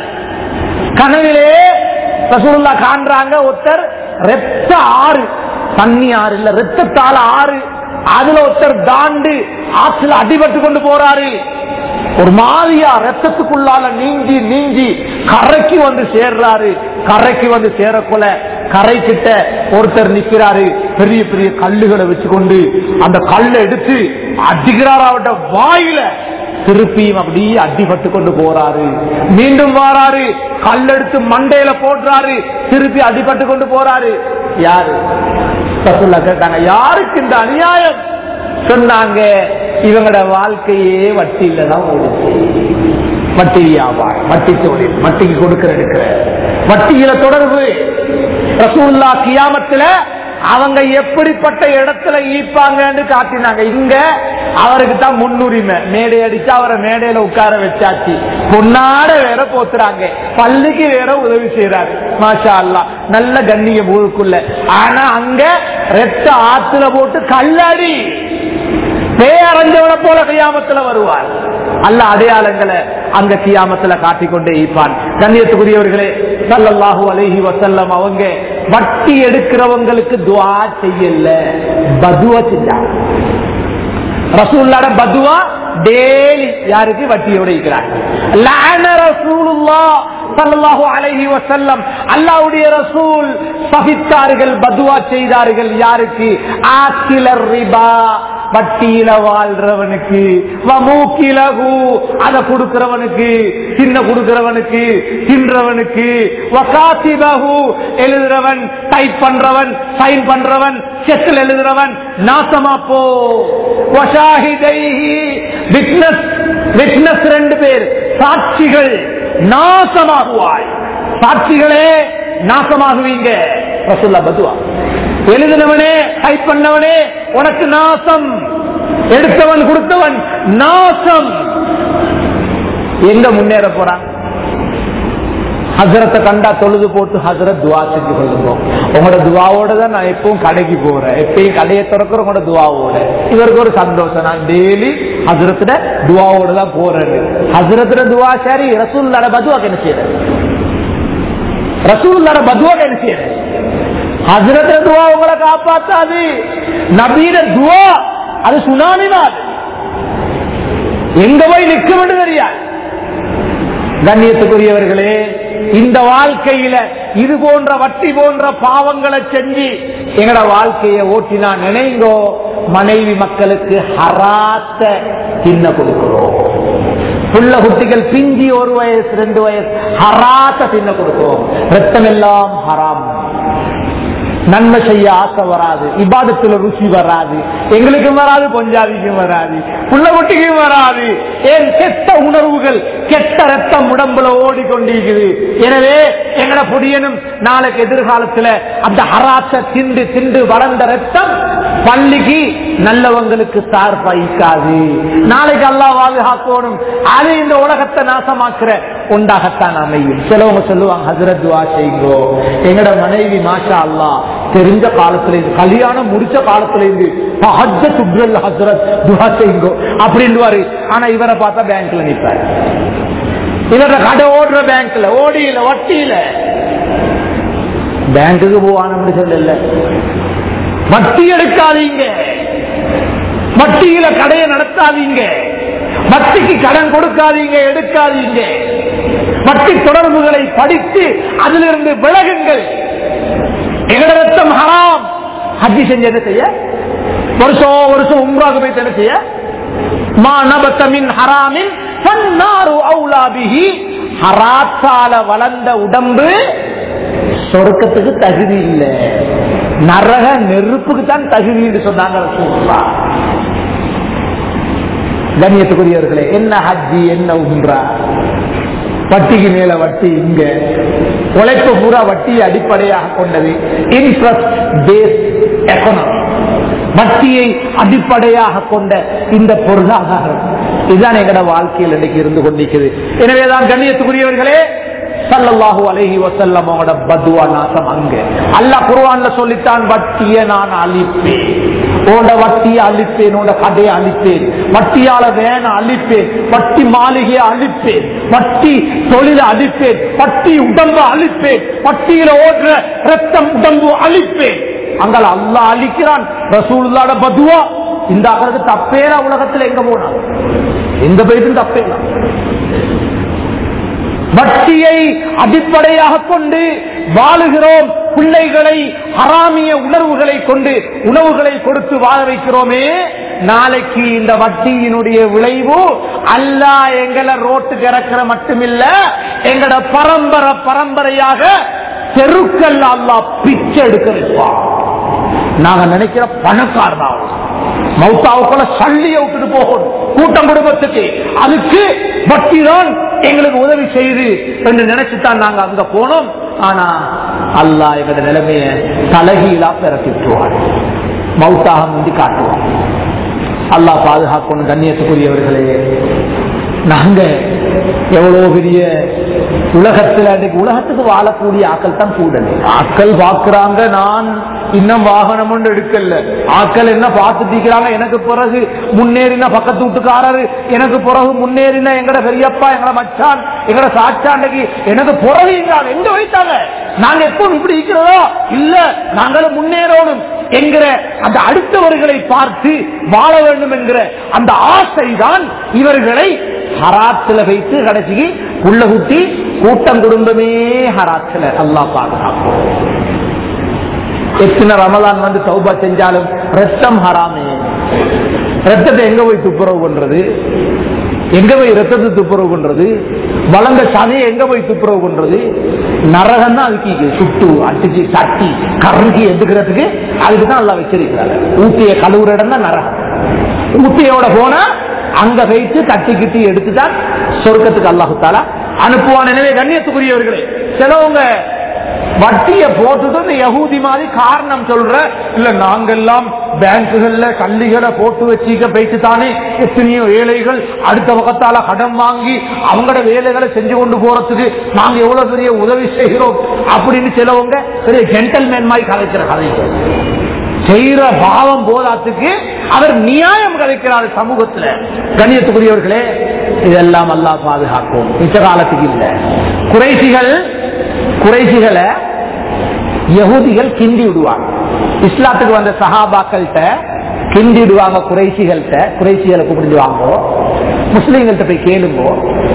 கனவிலே ரசூலுல்லாஹ் காண்றாங்க ஒருத்தர் ரத்த ஆறு, தண்ணி ஆறு இல்ல ரத்தத்தால ஆறு, அதுல ஒருத்தர் தாண்டு ஆற்றுல அடிபட்டு கொண்டு போறாரு. ஒரு மாதிரியா ரத்தத்துக்குள்ளால நீங்கி நீங்கி கரைக்கு வந்து சேர்றாரு. கரைக்கு வந்து சேரக்கொள்ள கரை கிட்ட ஒருத்தர் நிக்கிறாரு. பெரிய பெரிய கல்லுகளை வச்சுக்கொண்டு அந்த கல்லை எடுத்து அடிக்கிறார். அவட்ட வாயில திருப்பியும் அப்படியே அடிபட்டு கொண்டு போறாரு. மீண்டும் வாராரு, கல்லெடுத்து மண்டையில போடுறாரு, திருப்பி அடிபட்டு கொண்டு போறாரு. யாரு கேட்டாங்க, யாருக்கு இந்த அநியாயம்? சொன்னாங்க, இவங்களோட வாழ்க்கையே வட்டியில தான் ஓடுச்சு. வட்டி வியாபாரம், வட்டி தொழில், வட்டிக்கு கொடுக்கிற எடுக்கிற வட்டியில தொடர்பு. ரசூலுல்லாஹ் கியாமத்துல அவங்க எப்படிப்பட்ட இடத்துல ஈப்பாங்கன்னு காட்டினாங்க. இங்க அவருக்கு தான் முன்னுரிமை. மேடை அடிச்சா அவரை மேடையில உட்கார வச்சாச்சு. பொன்னாட வேற போத்துறாங்க, பள்ளிக்கு வேற உதவி செய்யறாரு. மாஷா அல்லாஹ், நல்ல கண்ணியம் ஊருக்குள்ள. ஆனா அங்க ரெட்ட ஆத்துல போட்டு கல்லடி பேரஞ்சவனை போல கியாமத்துல வருவார். அல்ல அடையாளங்களை அங்க கியாமத்துல காட்டிக்கொண்டே இருப்பான். கண்ணியத்துக்குரியவர்களே, ஸல்லல்லாஹு அலைஹி வஸல்லம் அவங்க வட்டி எடுக்கிறவங்களுக்கு துஆ செய்யல, பதுவா செஞ்சாங்க. ரசூலுல்லாஹ் பதுவா டெய்லி யாருக்கு வட்டியோட இருக்கிறார். லஅன ரசூலுல்லாஹ் ஸல்லல்லாஹு அலைஹி வஸல்லம், அல்லாஹ்வுடைய ரசூல் சபித்தார்கள், பதுவா செய்தார்கள். யாருக்கு? ஆக்கிலர் ரிபா, வட்டியில வாழ்றவனுக்கு, வமூக்கிலஹு அத கொடுக்கிறவனுக்கு, சின்ன கொடுக்கிறவனுக்கு, தின்றவனுக்கு, வகாதிபஹு எழுதுறவன், டைப் பண்றவன், சைன் பண்றவன், செக்கில் எழுதுறவன், நாசமா போ. வஷாஹிதைஹி விட்னஸ், விட்னஸ் ரெண்டு பேர் சாட்சிகள், நாசமாகுவாய். சாட்சிகளே நாசமாகுவீங்க. ரசூலுல்லாஹ் பதுவா. எழுதினவனே, டைப் பண்ணவனே, உனக்கு நாசம். எடுத்தவன் கொடுத்தவன் நாசம். எங்க முன்னேற போறான்? ஹசரத்தை கண்டா தொழுது போட்டு ஹசரத் துவா செஞ்சு கொள்ளுவோம். உங்களோட துவாவோட தான் நான் எப்பவும் கடைக்கு போறேன், எப்பயும் கடையை திறக்கிற உங்களோட துவாவோட. இவருக்கு ஒரு சந்தோஷம், நான் டெய்லி ஹசரத்துல துவாவோட தான் போறேன். ஹசரத்துல துவா சரி, ரசூலுல்லாஹ் பதுவாக்கு என்ன செய்யறது? ரசூலுல்லாஹ் பதுவாக்கு என்ன செய்யறது? ஹசரத்துல துவா உங்களை காப்பாத்தாது. நபீர துவா அது சுனாமிதான். எங்க போய் நிற்கும் தெரியாது. கண்ணியத்துக்குரியவர்களே, இந்த வாழ்க்கையில இது போன்ற வட்டி போன்ற பாவங்களை செஞ்சு எங்கட வாழ்க்கையை ஓட்டினா நினைங்கோ, மனைவி மக்களுக்கு ஹராத்த தின்ன கொடுக்கிறோம். புள்ள குட்டிகள் பிஞ்சி ஒரு வயசு ரெண்டு வயசு ஹராத்த தின்ன கொடுக்கிறோம். ரத்தம் எல்லாம் ஹராம். நன்மை செய்ய ஆசை வராது, இபாதத்துல ருசி வராது, எங்களுக்கும் வராது, பொஞ்சாதிக்கும் வராது, புள்ள குட்டிக்கும் வராது. ஏன்? கெட்ட உணர்வுகள், கெட்ட ரத்தம் உடம்புல ஓடிக்கொண்டிருக்குது. எனவே எங்கட புடியனும் நாளைக்கு எதிர்காலத்துல அந்த ஹராத்த திண்டு திண்டு வளர்ந்த ரத்தம் பள்ளிக்கு நல்லவங்களுக்கு சார்பாய்க்காது. நாளைக்கு அல்லாஹ் பாதுகாக்கணும். அது இந்த உலகத்தை நாசமாக்குற உண்டாகத்தான் அமையும். சிலவங்க சொல்லுவாங்க, ஹஜ்ரத் துஆ செய்யுங்கோ. எங்கட மனைவி மாஷா அல்லாஹ் தெரிஞ்ச காலத்துல இருந்து, கல்யாணம் முடிச்ச காலத்துல இருந்து தஹஜ்ஜத் துப்ரல் ஹஜ்ரத் துஆ செய்யுங்கோ அப்படின்னு. ஆனா இவரை பார்த்தா பேங்க்ல நிற்பாரு. இவர கடை ஓடுற பேங்க்ல ஓடியில வட்டியில பேங்குக்கு போவான்னு சொல்லல. வட்டி எடுக்காதீங்க, வட்டியில கடையை நடத்தாதீங்க, வட்டிக்கு கடன் கொடுக்காதீங்க, எடுக்காதீங்க. வட்டி தொடர்புகளை படித்து அதிலிருந்து விலகுங்கள். எங்களோட ரத்தம் ஹராம். ஹஜ்ஜி செஞ்ச என்ன செய்ய? வருஷம் வருஷம் உம்ராக்கு போய் என்ன செய்ய? மா நபத மின் ஹராமின் ஃபன்னாரு அவுலா பிஹி. ஹராத்தால வளர்ந்த உடம்பு சொர்க்கத்துக்கு தகுதி இல்லை, நரக நெருப்புக்கு தான் தகுதி என்று சொன்னாங்க ரசூலுல்லாஹ். கண்ணியத்துக்குரியவர்களே, என்ன ஹஜ்ஜி என்ன உம்ரா? வட்டிக்கு மேல வட்டி. இங்க உழைப்பு பூரா வட்டியை அடிப்படையாக கொண்டது. இன்ட்ரெஸ்ட் பேஸ்ட் எக்கனாமி, வட்டியை அடிப்படையாக கொண்ட இந்த பொருளாதாரம் இதுதான் எங்களோட வாழ்க்கையில் இன்னைக்கு இருந்து கொண்டிருக்கிறது. எனவேதான் கண்ணியத்துக்குரியவர்களே, ஸல்லல்லாஹு அலைஹி வஸல்லம் அவங்களோட பதுவா நாசம் அங்க. அல்லாஹ் குர்ஆன்ல சொல்லித்தான், வட்டியை நான் அழிப்பேன், ஓட வட்டியை அழிப்பேன், ஓட கடையை அழிப்பேன், வட்டியால வேன அழிப்பேன், வட்டி மாளிகையை அழிப்பேன், வட்டி தொழில அழிப்பேன், வட்டி உடம்பு அழிப்பேன், வட்டியில ஓடுற ரத்தம் உடம்பு அழிப்பேன். அங்கால அல்லாஹ் அழிக்கிறான். ரசூலுல்லாஹ்வோட பதுவா இந்த ஆகிறது தப்பேனா? உலகத்தில் எங்க போனா எங்க போயிட்டு தப்பேனா? வட்டியை அடிப்படையாக கொண்டு வாழுகிறோம். பிள்ளைகளை ஹராமிய உணர்வுகளை கொண்டு உணவுகளை கொடுத்து வாழ வைக்கிறோமே, நாளைக்கு இந்த வட்டியினுடைய விளைவு அல்லாஹ் எங்களை ரோட்டுக்கு இறக்கிற மட்டுமில்ல, எங்களோட பரம்பரை பரம்பரையாக தெருக்கள் அல்லாஹ் பிச்சை எடுக்க வைப்பான். நாங்க நினைக்கிற பணக்காரனாக மௌத்தாவுக்குள்ள சல்லியை விட்டுட்டு போகணும் கூட்டம் குடும்பத்துக்கு, அதுக்கு வட்டி தான் எங்களுக்கு உதவி செய்து என்று நினைச்சுதான் நாங்க அங்க போனோம். ஆனா அல்லாஹ் எங்களோட நிலைமைய தலகீழா பிறப்பிட்டுவார், மௌத்தாக முந்தி காட்டுவார். அல்லாஹ் பாதுகாக்கணும். கண்ணியத்துக்குரியவர்களே, நாங்க எவ்வளவு பெரிய உலகத்தில் உலகத்துக்கு வாழக்கூடிய ஆக்கள் தான் கூட. ஆக்கள் பாக்குறாங்க, நான் இன்னும் வாகனம் ஒன்று எடுக்கல, ஆக்கள் என்ன பார்த்துட்டு எனக்கு பிறகு முன்னேறின பக்கத்து வீட்டுக்காரரு, எனக்கு பிறகு முன்னேறின எங்கட பெரியப்பா, எங்கட மச்சான், எங்கட சாச்சாண்டைக்கு எனக்கு பிறகு எங்க வைத்தாங்க. நாங்க எப்பவும் இப்படி இருக்கிறதோ இல்ல, நாங்களும் முன்னேறணும் என்கிற அந்த அடுத்தவர்களை பார்த்து வாழ வேண்டும் என்கிற அந்த ஆசை தான் இவர்களை ஹராத்துல வைத்து கடைசிக்கு உள்ள குட்டி கூட்டம் குடும்பமே ஹராத்துல. அல்லாஹ் பாதுகாப்போம். எத்தனை ரமலான் வந்து தௌபா செஞ்சாலும் ரத்தம் ஹராமே. ரத்தத்தை எங்க போய் துப்புரவு பண்றது? எங்க போய் ரத்தத்தை துப்புரவு பண்றது? வளர்ந்த சதையை எங்க போய் துப்புரவு பண்றது? நரகம் தான் அதுக்கு சுட்டு அடிச்சு தட்டி கருங்கி எடுக்கிறதுக்கு அதுக்குதான் எல்லாம் வச்சிருக்கிறாங்க. ஊட்டிய கழுவுற இடம் தான் நரகம். ஊட்டியோட போனா அங்க வைத்து தட்டி கிட்டி எடுத்துதான் சொர்க்கத்துக்கு அல்லாஹு தஆலா அனுப்புவான். எனவே கண்ணியத்துக்குரியவர்களே, சிலவங்க வட்டியை போட்டுட்டு யஹூதி மாதிரி காரணம் சொல்ற, இல்ல நாங்கெல்லாம் பேங்குகள்ல கல்லிகளை போட்டு வச்சுக்க போயிட்டு தானே எத்தனையோ ஏழைகள் அடுத்த பக்கத்தால கடன் வாங்கி அவங்களோட வேலைகளை செஞ்சு கொண்டு போறதுக்கு நாங்க எவ்வளவு பெரிய உதவி செய்கிறோம் அப்படின்னு சிலவங்க பெரிய ஜென்டல்மேன் மாதிரி கலைக்கிற கதைகள். செய்யற பாவம் போதாத்துக்கு அவர் நியாயம் கலைக்கிறார் சமூகத்துல. கண்ணியத்துக்குரியவர்களே, இதெல்லாம் அல்லாஹ் பாதுகாக்கும். இந்த காலத்துக்கு இல்ல. குறைசிகள் குறைசிகளை யஹூதிகள் கிண்டி விடுவாங்க. இஸ்லாத்துக்கு வந்த சஹாபாக்கள்கிட்ட கிண்டி விடுவாங்க. குறைசிகள்கிட்ட குறைசிகளை கூப்பிடுவாங்க, முஸ்லீம்கள்ட்ட போய் கேளுங்கோ.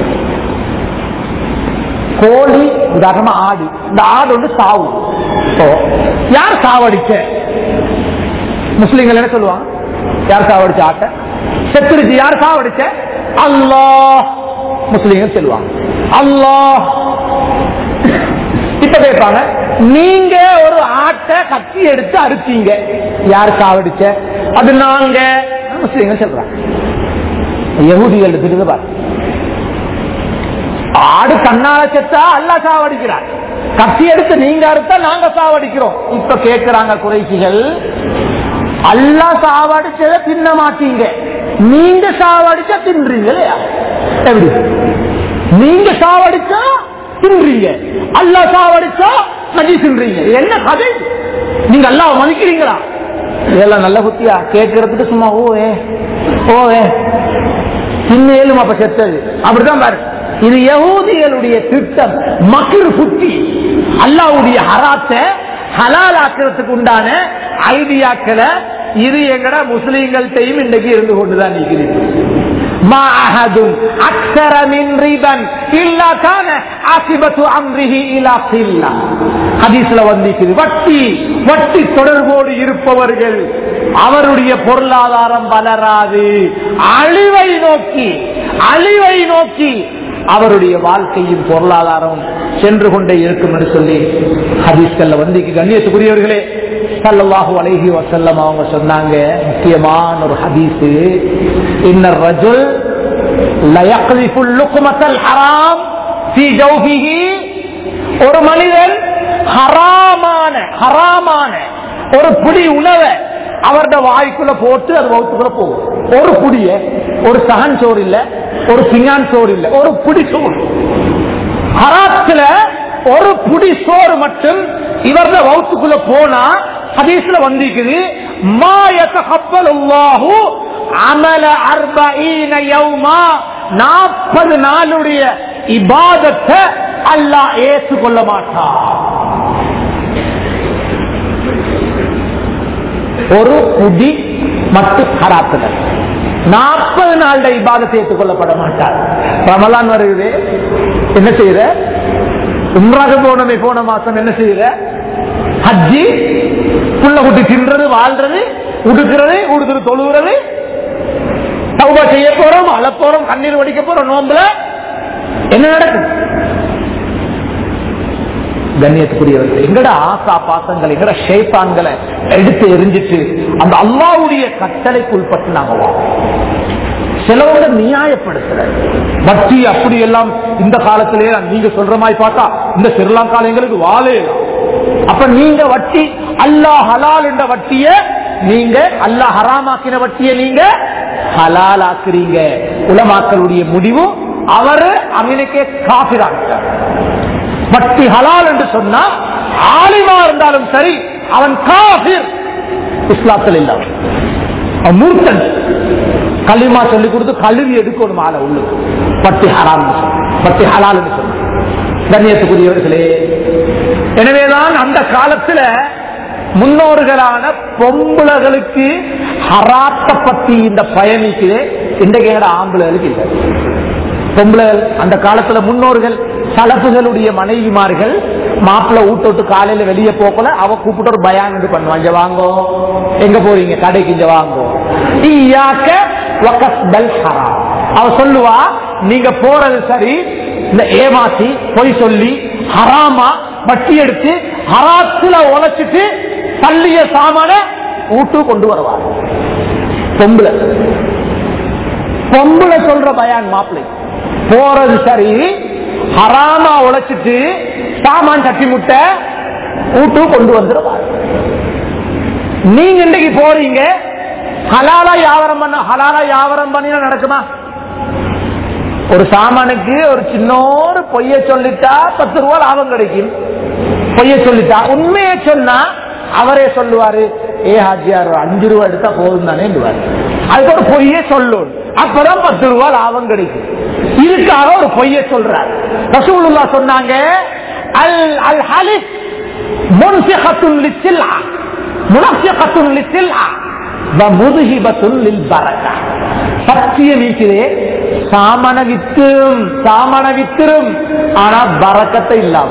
கோழி உதாரணமா ஆடு, இந்த ஆடு வந்து சாவு. யார் சாவடிச்ச? முஸ்லீம்கள் என்ன சொல்லுவாங்க? யார் சாவடிச்ச ஆட்டை? செத்துருச்சு. யார் சாவடிச்ச? அல்லாஹ். முஸ்லீம்கள் சொல்லுவாங்க அல்லாஹ். இப்ப கேட்பாங்க, நீங்க ஒரு ஆட்டை கத்தி எடுத்து அறுத்தீங்க, யார் சாவடிச்ச? அது நாங்க. முஸ்லீம்கள் சொல்றாங்க. யஹூதிகள் எடுத்துட்டு பாரு, ஆடு கண்ணால செத்தா அல்லாஹ் சாவடிக்கிறார், கத்தி எடுத்து நீங்க அறுத்தா நாங்க சாவடிக்கிறோம். இப்ப கேட்கிறாங்க குறைசிகள், அல்லாஹ் சாவடிச்சதை தின்ன மாட்டீங்க, நீங்க சாவடிச்சா தின்றீங்க இல்லையா? எப்படி? நீங்க சாவடிச்சா தின்றீங்க, அல்லாஹ் சாவடிச்சா நஜி தின்றீங்க. என்ன கதை? நீங்க அல்லாஹ் மதிக்கிறீங்களா? இதெல்லாம் நல்ல புத்தியா? கேட்கறதுக்கு சும்மா ஓ ஏ ஓ ஏ தின்னேலும் அப்ப செத்தது அப்படிதான் பாரு. இது யஹூதிகளுடைய திட்டம், மக்ரு புத்தி. அல்லாஹ்வுடைய ஹராத்தை ஹலால் ஆக்கிறதுக்கு உண்டான ஐடியாக்களை இது எங்கட முஸ்லீம்கள்டையும் இன்றைக்கு இருந்து கொண்டுதான் இருக்கிறது. வட்டி வட்டி தொடர்போடு இருப்பவர்கள் அவருடைய பொருளாதாரம் வளராது, அழிவை நோக்கி அழிவை நோக்கி அவருடைய வாழ்க்கையும் பொருளாதாரம் சென்று கொண்டே இருக்கும் என்று சொல்லி ஹதீஸ்கள்ல வந்து கண்ணியத்துக்குரியவர்களே ஸல்லல்லாஹு அலைஹி வஸல்லம் அவங்க சொன்னாங்க. முக்கியமான ஒரு ஹதீஸ், இன்னர் ரஜுல் லா யக்லிஃபு லுக்மத்தல் ஹராம் ஃபீ ஜௌஃபிஹி, ஒரு மனிதன் ஹராமான ஹராமான ஒரு புடி உணவை அவருடைய வாய்க்குள்ள போட்டு அது வகுத்துக்குள்ள போகும். ஒரு புடிய, ஒரு சகன் சோறு இல்ல, ஒரு சிங்கான் சோறு இல்ல, ஒரு புடி சோறு. ஹராத்துல ஒரு புடி சோறு மட்டும் இவருடைய வகுத்துக்குள்ள போனா ஹதீஸ்ல வந்திருக்குது, மா யதகப்பலுல்லாஹு அமல அர்பஈன யௌமா, நாற்பது நாளுடைய இபாதத்தை அல்லாஹ் ஏற்றுக்கொள்ள மாட்டான். ஒரு புடி மட்டும் ஹராத்துல நாற்பது நாள் இபாதத்தை ஏற்றுக்கொள்ளப்பட மாட்டார். ரமலான் வருகிறது, என்ன செய்யற? உம்ராக போனமே போன மாசம் என்ன செய்யற? ஹஜ்ஜி, புள்ள குட்டி தின்றது, வாழ்றது, உடுக்கிறது, உடுத்துறது, தொழுகிறது, தௌபா செய்ய போறோம், அழ போறோம், கண்ணீர் வடிக்க போறோம். நோம்புல என்ன நடக்கும்? கண்ணியத்துக்குரியவர்கள், எங்கட ஆசா பாசங்கள், எங்கட ஷைத்தான்களை எடுத்து எரிஞ்சிட்டு அந்த அல்லாஹ்வுடைய கட்டளைக்கு உட்பட்டு நாங்க சிலவங்க நியாயப்படுத்துற வட்டி அப்படி எல்லாம் இந்த காலத்திலே நீங்க சொல்ற மாதிரி பார்த்தா இந்த ஸ்ரீலங்கால எங்களுக்கு வாழே. அப்ப நீங்க வட்டி அல்லாஹ் ஹலால் என்ற வட்டிய நீங்க அல்லாஹ் ஹராமாக்கின வட்டிய நீங்க ஹலால் ஆக்குறீங்க. உலமாக்களுடைய முடிவு அவரு அமீனுக்கே காபிராங்க. வட்டி ஹலால் என்று சொன்னா ஆலிமா இருந்தாலும் சரி அவன் காபிர், இஸ்லாத்தில் இல்ல, அவன் மூர்த்தன். களிமா சொல்லி கொடுத்து கழுவி எடுக்கணும் ஆள உள்ள. வட்டி ஹராம், வட்டி ஹலால் என்று சொன்ன கண்ணியத்துக்குரியவர்களே. எனவேதான் அந்த காலத்துல முன்னோர்களான பொம்புலகளுக்கு ஹராத்த பத்தி இந்த பயணிக்கு இன்றைக்கு ஆம்புலர்களுக்கு இல்லை. பொம்புலகள் அந்த காலத்துல முன்னோர்கள் சலப்புகளுடைய மனைவிமார்கள் மாப்பிள்ள ஊட்டோட்டு காலையில வெளியே போக்கல அவ கூப்பிட்டு ஒரு பயான் பண்ணுவான், இங்க வாங்கோ, எங்க போறீங்க, கடைக்கு இங்க வாங்கோ. அவ சொல்லுவா, நீங்க போறது சரி, இந்த ஏமாத்தி பொய் சொல்லி ஹராமா வட்டி எடுத்து ஹராத்துல உழைச்சிட்டு தள்ளிய சாமான ஊட்டு கொண்டு வருவார். பொம்புல பொம்புல சொல்ற பயான் மாப்பிள்ளை போறது சரி, ஹராமா உழைச்சிட்டு சாமான் கட்டி முட்டை ஊட்டு கொண்டு வந்துருவார். நீங்க இன்னைக்கு போறீங்க, ஹலாலா வியாபாரம் பண்ண, ஹலாலா வியாபாரம் பண்ணினா நடக்குமா? ஒரு சாமானுக்கு ஒரு சின்ன ஒரு பொய்ய சொல்லிட்டா பத்து ரூபாய் லாபம் கிடைக்கும். பொய்ய சொல்லிட்டா, உண்மையை சொன்னா அவரே சொல்லுவாரு, ஏ ஹாஜியார் அஞ்சு ரூபாய் எடுத்தா போதும் தானே. அதுக்கு ஒரு பொய்ய சொல்லும், அப்பதான் பத்து ரூபாய் லாபம் கிடைக்கும். இதுக்காக ஒரு பொய்ய சொல்றாரு. ரசூலுல்லாஹ் சொன்னாங்க, அல் அல் ஹலிஃப் முன்ஃபிகத்துன் லிஸ்ஸில்ஆ முனஃபிகத்துன் லிஸ்ஸில்ஆ வ முذஹிபத்துன் லில்பரக்கா. சத்தியம் இருக்கிறே, சாமன வித்தும் சாமன வித்திரும், ஆனா பரக்கத்தை இல்லாம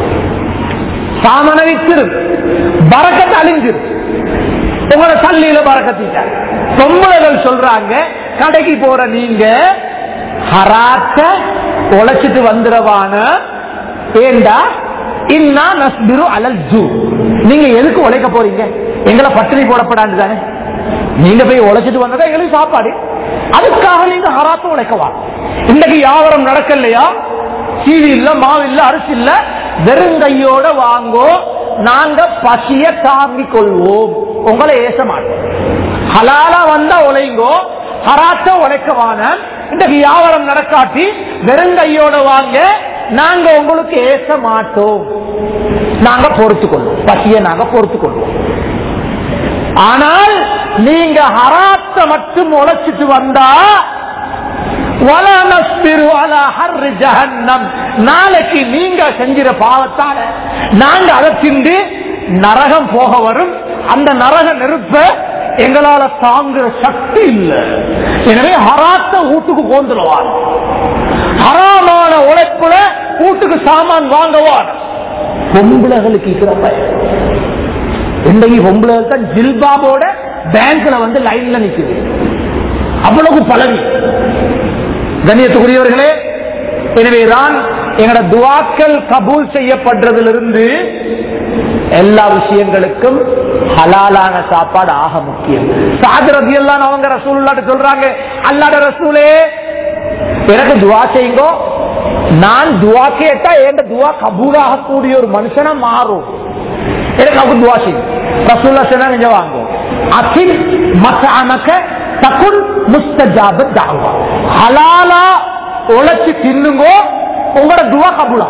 சாமன வித்திரும், பரக்கத்தை அழிஞ்சிரும். உங்களோட தள்ளியில பரக்கத்திட்டாங்க. பொம்பளைகள் சொல்றாங்க, கடைக்கு போற நீங்க ஹராத்த உழைச்சிட்டு வந்துடவான, ஏண்டா இன்னா நஸ்பிரு அலல் ஜூ. நீங்க எதுக்கு உழைக்க போறீங்க? எங்களை பட்டினி போடப்படாது தானே. நீங்க போய் உழைச்சிட்டு வந்ததா எங்களுக்கு சாப்பாடு, அதுக்காக நீங்க ஹராத்த உழைக்கவா? இன்னைக்கு வியாபாரம் நடக்கலையா? சீவி இல்ல, மாவு இல்ல, அரிசி இல்ல, வெறுங்கையோட வாங்கோ, நாங்க பசிய தாங்கிக் கொள்வோம், உங்களை ஏச மாட்டோம். ஹலாலா வந்தா உழைங்கோ, ஹராத்த உழைக்கவான. இன்னைக்கு வியாபாரம் நடக்காட்டி வெறுங்கையோட வாங்க, நாங்க உங்களுக்கு ஏச மாட்டோம், நாங்க பொறுத்துக் கொள்வோம், பசிய நாங்க பொறுத்துக் கொள்வோம். ஆனால் நீங்க ஹராத்த மட்டும் உழைச்சிட்டு வந்தா நாளைக்கு நீங்க செஞ்சிற பாவத்தால நாங்க அதை திண்டு நரகம் போக வரும். அந்த நரக நெருப்ப எங்களால தாங்குற சக்தி இல்லை. எனவே ஹராத்த வீட்டுக்கு கோந்துருவார். ஹராமான உழைப்புல வீட்டுக்கு சாமான் வாங்குவார். பொம்பளைகளுக்கு இருக்கிற பயம் இன்றைக்கு பொம்பளைகள் தான் ஜில்பாபோட பேங்க்ல வந்து லைன்ல நிக்குது. அவ்வளவு பழகி. கண்ணியத்துக்குரியவர்களே, எனவேதான் எங்களோட துஆக்கள் கபூல் செய்யப்படுறதிலிருந்து எல்லா விஷயங்களுக்கும் ஹலாலான சாப்பாடு ஆக முக்கியம். சாத் ரலியல்லாஹு அவங்க ரசூலுல்லாஹ்ட்ட சொல்றாங்க, அல்லாஹ்வுடைய ரசூலே எனக்கு துஆ செய்யுங்க, நான் துஆ கேட்டா என் துஆ கபூலாக கூடிய ஒரு மனுஷனா மாறும், எனக்கு அவங்க துஆ செய்யும். ரசூலுல்லாஹ் சொன்னாங்க, வாங்க அகில் மத்அமக தகுன் முஸ்தஜாபத் தஅவா, ஹலாலா உழைச்சு தின்னுங்க, உங்களோட துஆ கபூலா.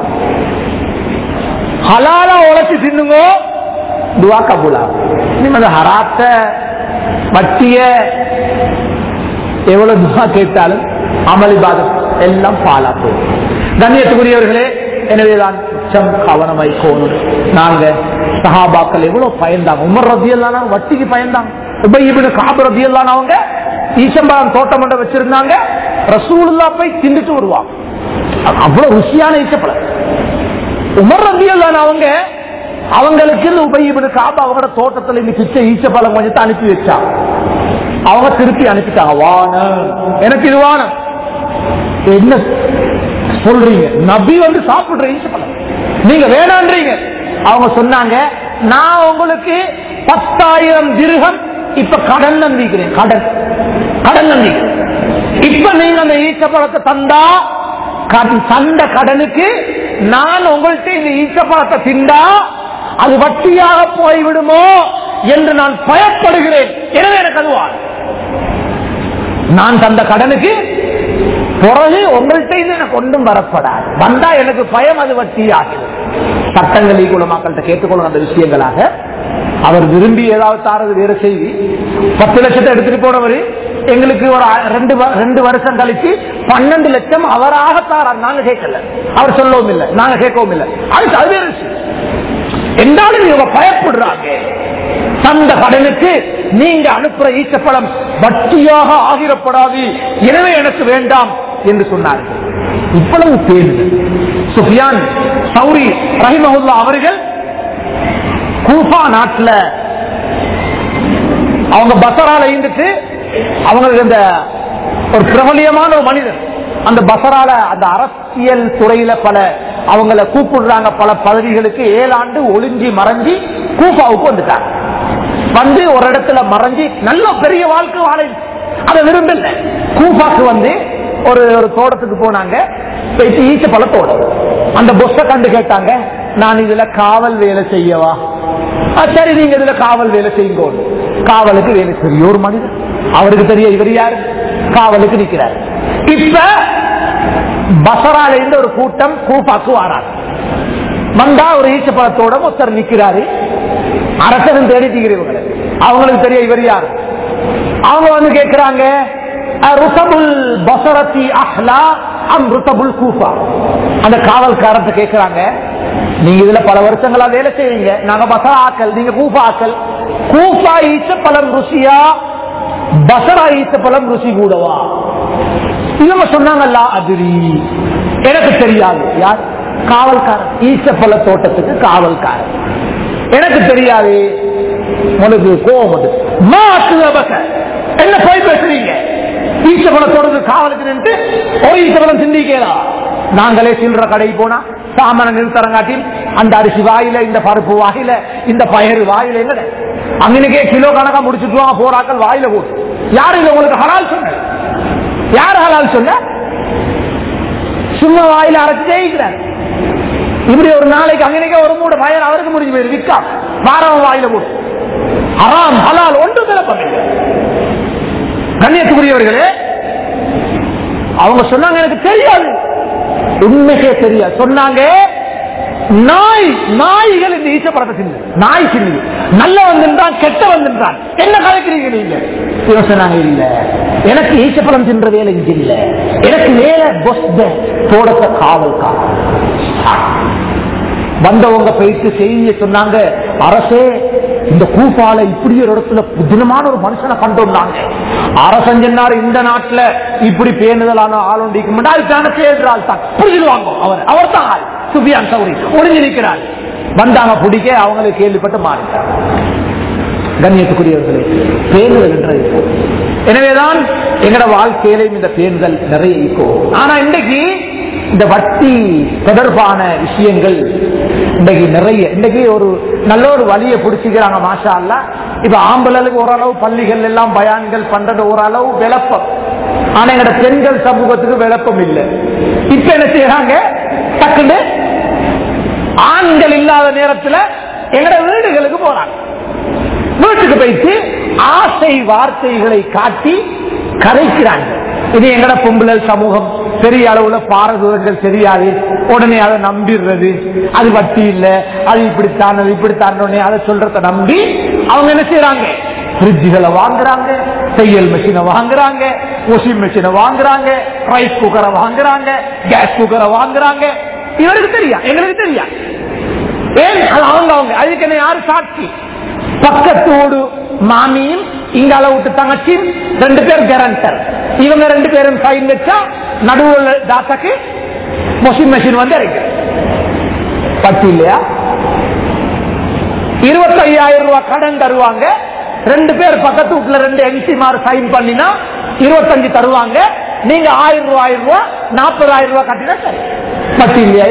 ஹலாலா உழைச்சு தின்னுங்க, துஆ கபூலா. நீங்க ஹராத்த வட்டிய எவ்வளவு துஆ கேட்டாலும் அமல் இபாதத் எல்லாம் பாலா போகும். கண்ணியத்துக்குரியவர்களே, எனவேதான் கவனமாய் போகணும். நாங்க சஹாபாக்கள் எவ்வளவு பயந்தாங்க. உமர் ரலியல்லாஹு வட்டிக்கு பயந்தாங்க. உபய் இப்னு கஅப் ரலியல்லாஹு அவங்க ஈச்சம்பழம் தோட்டம் ஒன்றை வச்சிருந்தாங்க. ரசூலுல்லாஹ் போய் தின்னுட்டு வருவாங்க. அவ்வளவு ருசியான ஈச்சப்பழம். உமர் ரலியல்லாஹு அவங்க அவங்களுக்கு உபய் இப்னு கஅப் அவங்களோட தோட்டத்தில் இருந்து பிச்சை ஈச்சப்பழம் கொஞ்சம் அனுப்பி வச்சாங்க. அவங்க திருப்பி அனுப்பிட்டாங்க, வான எனக்கு இது வான. என்ன சொல்றீங்க? நபி வந்து சாப்பிடுற ஈச்சப்பழம் நீங்க வேணான்றீங்க. அவங்க சொன்னாங்க, நான் உங்களுக்கு பத்தாயிரம் திர்ஹம் இப்ப கடன் நம்பிக்கிறேன். கடன் கடன் நம்பிக்கிறேன். இப்ப நீங்க அந்த ஈச்சப்பழத்தை தந்தா தந்த கடனுக்கு நான் உங்கள்கிட்ட இந்த ஈச்சப்பழத்தை திண்டா அது வட்டியாக போய்விடுமோ என்று நான் பயப்படுகிறேன். எனவே எனக்கு அதுவா நான் தந்த கடனுக்கு பிறகு உங்கள்கிட்ட எனக்கு ஒன்றும் வரப்படாது. வந்தா எனக்கு பயம், அது வட்டி ஆகிறது. சட்டங்கள் கூட மக்கள்கிட்ட கேட்டுக்கொள்ளும் அந்த விஷயங்களாக. அவர் விரும்பி ஏதாவது தாரது வேற செய்தி. பத்து லட்சத்தை எடுத்துட்டு போனவர் எங்களுக்கு ஒரு ரெண்டு ரெண்டு வருஷம் கழிச்சு பன்னெண்டு லட்சம் அவராக தாரார். நாங்க கேட்கல, அவர் சொல்லவும் இல்லை, நாங்க கேட்கவும் இல்லை. அது அது வேற விஷயம். என்றாலும் இவங்க பயப்படுறாங்க. தந்த கடனுக்கு நீங்க அனுப்புற ஈச்சப்பழம் வட்டியாக ஆகிரப்படாது, எனவே எனக்கு வேண்டாம் என்று சொன்னார்கள். இவ்வளவு பேரு சுஃபியான் சௌரி ரஹிமஹுல்லா அவர்கள் கூஃபா நாட்டில் அவங்க பசரால இருந்துட்டு அவங்களுக்கு இந்த ஒரு பிரபலியமான ஒரு மனிதர் அந்த பசரால அந்த அரசியல் துறையில பல அவங்களை கூப்பிடுறாங்க. பல பதவிகளுக்கு ஏழு ஆண்டு ஒளிஞ்சி மறைஞ்சி கூஃபாவுக்கு வந்துட்டாங்க. வந்து ஒரு இடத்துல மறைஞ்சி நல்ல பெரிய வாழ்க்கை வாழ அதை விரும்பல. கூஃபாக்கு வந்து ஒரு ஒரு தோட்டத்துக்கு போனாங்க. ஈச்ச பல தோட்டம். அந்த பொஸ்ஸ கண்டு கேட்டாங்க, நான் இதுல காவல் வேலை செய்யவா? சரி, நீங்க இதுல காவல் வேலை செய்யுங்க. காவலுக்கு வேலை செய்ய ஒரு மனிதன், அவருக்கு தெரிய இவர் யாரு, காவலுக்கு நிற்கிறார். இப்ப பசரால இருந்து ஒரு கூட்டம் கூஃபாக்கு வராங்க. வந்தா ஒரு ஈச்சப்பழத்தோட ஒருத்தர் நிக்கிறாரு. அரசனும் தேடி தீக்கிறவங்க, அவங்களுக்கு தெரிய இவர் யாரு. அவங்க வந்து கேட்கிறாங்க, ருத்தபுல் பசரத்தி அஹ்லா அம் ருத்தபுல் கூஃபா. அந்த காவல்காரத்தை கேட்கிறாங்க, நீங்க இதுல பல வருஷங்களா வேலை செய்வீங்க, நாங்க பசரா ஆக்கள், நீங்க கூஃபா ஆக்கள். கூஃபா ஈச்சப்பழம் ருசியா, பசரா ஈச்சப்பழம் ருசி கூடவா? இவங்க சொன்னாங்கல்ல, அதிரி எனக்கு தெரியாது. யார்? காவல்காரன், ஈச்சப்பழ தோட்டத்துக்கு காவல்காரன். எனக்கு தெரியாது. உனக்கு கோபம் என்ன போய் பேசுறீங்க? ஈச்சப்பழத்தோடு காவலுக்கு நின்று ஒரு ஈச்சப்பழம் சிந்திக்கலாம். நாங்களே சில்லற கடைக்கு போனா சாமான நிறுத்தரங்காட்டி அந்த அரிசி வாயில, இந்த பருப்பு வாயில, இந்த பயறு வாயில, என்ன அங்கனுக்கே கிலோ கணக்கா முடிச்சுட்டு போராக்கள் வாயில போட்டு. யாரு இது உங்களுக்கு ஹலால் சொன்ன? யாரு ஹலால் சொன்ன? சும்மா வாயில அரைச்சு ஜெயிக்கிறார். இப்படி ஒரு நாளைக்கு அங்கனைக்கே ஒரு மூட பயன் அவருக்கு முடிஞ்சு போயிரு. விக்கா வாரம் வாயில போட்டு ஹராம் ஹலால் ஒன்று பண்ணீங்க. கண்ணியத்துக்குரியவர்களே, அவங்க சொன்னாங்க, எனக்கு தெரியாது, உண்மைக்கே தெரியாது. சொன்னாங்க, நாய் நாய்கள் இந்த ஈச்சப்பழத்தை தின்னு, நாய் தின்னு, நல்ல வந்திருந்தான் கெட்ட வந்திருந்தான், என்ன கலைக்கிறீங்க நீங்க? சொன்னாங்க, இல்ல எனக்கு ஈச்சப்பழம் தின்ற வேலை இங்க இல்ல, எனக்கு வேலை தோட்டத்தை காவல்கார வந்தவங்க போயிட்டு செய்ய சொன்னாங்க, அரசே இந்த கூப்பால இப்படி ஒரு இடத்துல புதினமான ஒரு மனுஷனை கண்டோம்னாங்க. அரசன் சொன்னாரு, இந்த நாட்டுல இப்படி பேணுதலான ஆளுண்டிக்கு அதுக்கான பேசுறாள் தான் புரிஞ்சுவாங்க. அவர் அவர் தான் ஆள் சுபியான் சௌரி ஒளிஞ்சு நிற்கிறார். வந்தாங்க பிடிக்க, அவங்களுக்கு கேள்விப்பட்டு மாறிட்டார். கண்ணியத்துக்குரியவர்களே, பேணுதல் என்றது. எனவேதான் எங்கட வாழ்க்கையிலையும் இந்த பேணுதல் நிறைய இருக்கும். ஆனா இன்றைக்கு இந்த வட்டி தொடர்பான விஷயங்கள் இன்றைக்கு நிறைய, இன்றைக்கு ஒரு நல்ல ஒரு வழியை பிடிச்சிக்கிறாங்க மாஷா அல்லாஹ். இப்ப ஆம்பளுக்கு ஓரளவு பள்ளிகள் எல்லாம் பயான்கள் பண்றது ஓரளவு விளப்பம். ஆனா எங்கட பெண்கள் சமூகத்துக்கு விளப்பம் இல்லை. இப்ப என்ன செய்யறாங்க, டக்குன்னு ஆண்கள் இல்லாத நேரத்தில் எங்கட வீடுகளுக்கு போறாங்க. வீட்டுக்கு போயிட்டு ஆசை வார்த்தைகளை காட்டி கரைக்கிறாங்க. இது எங்கட பொம்பளை சமூகம் பெரிய அளவுல பாரதூரங்கள் தெரியாது, உடனே அதை நம்பிடுறது. அது வட்டி இல்ல, அது இப்படித்தான், அது இப்படித்தான், அதை சொல்றத நம்பி அவங்க என்ன செய்யறாங்க, பிரிட்ஜுகளை வாங்குறாங்க, தையல் மிஷினை வாங்குறாங்க, வாஷிங் மிஷினை வாங்குறாங்க, ரைஸ் குக்கரை வாங்குறாங்க, கேஸ் குக்கரை வாங்குறாங்க. இவருக்கு தெரியா, எங்களுக்கு தெரியா. ஏன் அவங்க அவங்க அதுக்கு என்ன யாரு சாட்சி? பக்கத்தோடு மாமியும் இங்க அளவுட்டு தங்கச்சி ரெண்டு பேர் கேரண்டர். இவங்க ரெண்டு பேரும் சைன் வச்சா நடுவுல தாத்தாக்கு வாஷிங் மெஷின் வந்து இருக்கு. பத்து இல்லையா? இருபத்தி ஐயாயிரம் ரூபாய் கடன் தருவாங்க. ரெண்டு பேர் பக்கத்து வீட்டுல ரெண்டு எம்சி மாறு சைன் பண்ணினா இருபத்தஞ்சு தருவாங்க. நீங்க ஆயிரம் ரூபாய் ஆயிரம் ரூபாய் நாற்பதாயிரம் ரூபாய் கட்டினா சரி. பத்து இல்லையா?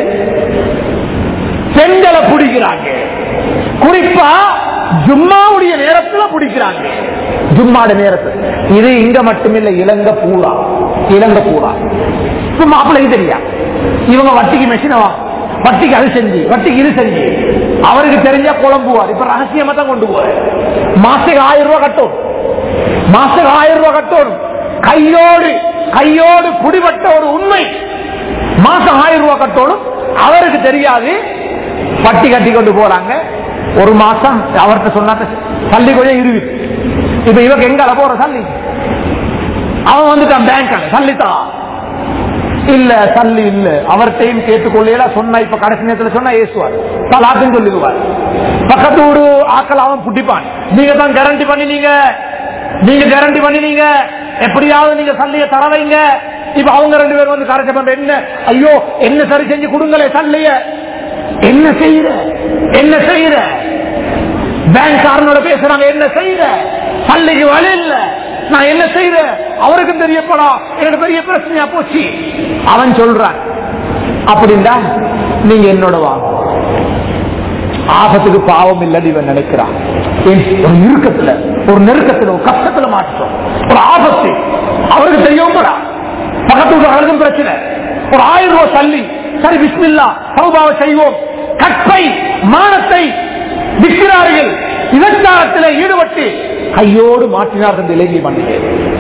பெண்களை பிடிக்கிறாங்க. குறிப்பா ஜும்மாவுடைய நேரத்தில் பிடிக்கிறாங்க. ஜும்மாட நேரத்தில். இது இங்க மட்டுமில்ல, இலங்கை பூரா, இலங்கை பூரா. மாப்பிள்ளைக்கு தெரியா, இவங்க வட்டிக்கு மெஷினை வட்டிக்கு அது செஞ்சு வட்டிக்கு இது செஞ்சு அவருக்கு தெரிஞ்சா குழம்புவார். இப்ப ரகசியமா தான் கொண்டு போவார். மாசத்துக்கு ஆயிரம் ரூபாய் கட்டணும், மாசத்துக்கு ஆயிரம் ரூபாய் கட்டணும். கையோடு கையோடு பிடிபட்ட ஒரு உண்மை. மாசம் ஆயிரம் ரூபாய் கட்டணும், அவருக்கு தெரியாது. வட்டி கட்டி கொண்டு போறாங்க. ஒரு மாசம் அவர்கிட்ட சொன்னாங்க சல்லி கொஞ்சம் இருவி. இப்ப இவங்க எங்க போற சல்லி, அவன் வந்துட்டான் பேங்க் சல்லித்தான் இல்ல, சல்லி இல்ல. அவர்கிட்டையும் கேட்டுக்கொள்ள சொன்னா, இப்ப கடைசி நேரத்தில் சொன்னா ஏசுவார், தலாக்குன்னு சொல்லிடுவார். பக்கத்து ஊரு ஆக்கள் அவன் புட்டிப்பான். நீங்க தான் கேரண்டி பண்ணினீங்க, நீங்க கேரண்டி பண்ணினீங்க, எப்படியாவது நீங்க சல்லிய தர வைங்க. இப்ப அவங்க ரெண்டு பேரும் வந்து கரைச்ச பண்ற, என்ன ஐயோ என்ன சரி செஞ்சு கொடுங்களே சல்லிய. என்ன செய்யற என்ன செய்யற பேங்க்காரனோட பேசுறாங்க, என்ன செய்யற சல்லிக்கு வழி இல்ல, நான் என்ன செய்யறேன் அவருக்கும் தெரியப்படா, என்னோட பெரிய பிரச்சனையா போச்சு. அவன் சொல்றான், அப்படின்னா நீங்க என்னோட வாங்க. ஆபத்துக்கு பாவம் இல்லன்னு இவன் நினைக்கிறான். ஒரு இறுக்கத்துல, ஒரு நெருக்கத்துல, ஒரு கஷ்டத்துல மாட்டோம், ஒரு ஆபத்து அவருக்கு தெரியவும் படா. பக்கத்து அவருக்கும் பிரச்சனை. ஒரு ஆயிரம் ரூபாய் தள்ளி சரி பிஸ்மில்லா சௌபாவை செய்வோம். கற்பை மானத்தை விற்கிறார்கள். விபச்சாரத்தில் ஈடுபட்டு கையோடு மாற்றினார்கள். இலங்கை மண்ணிலே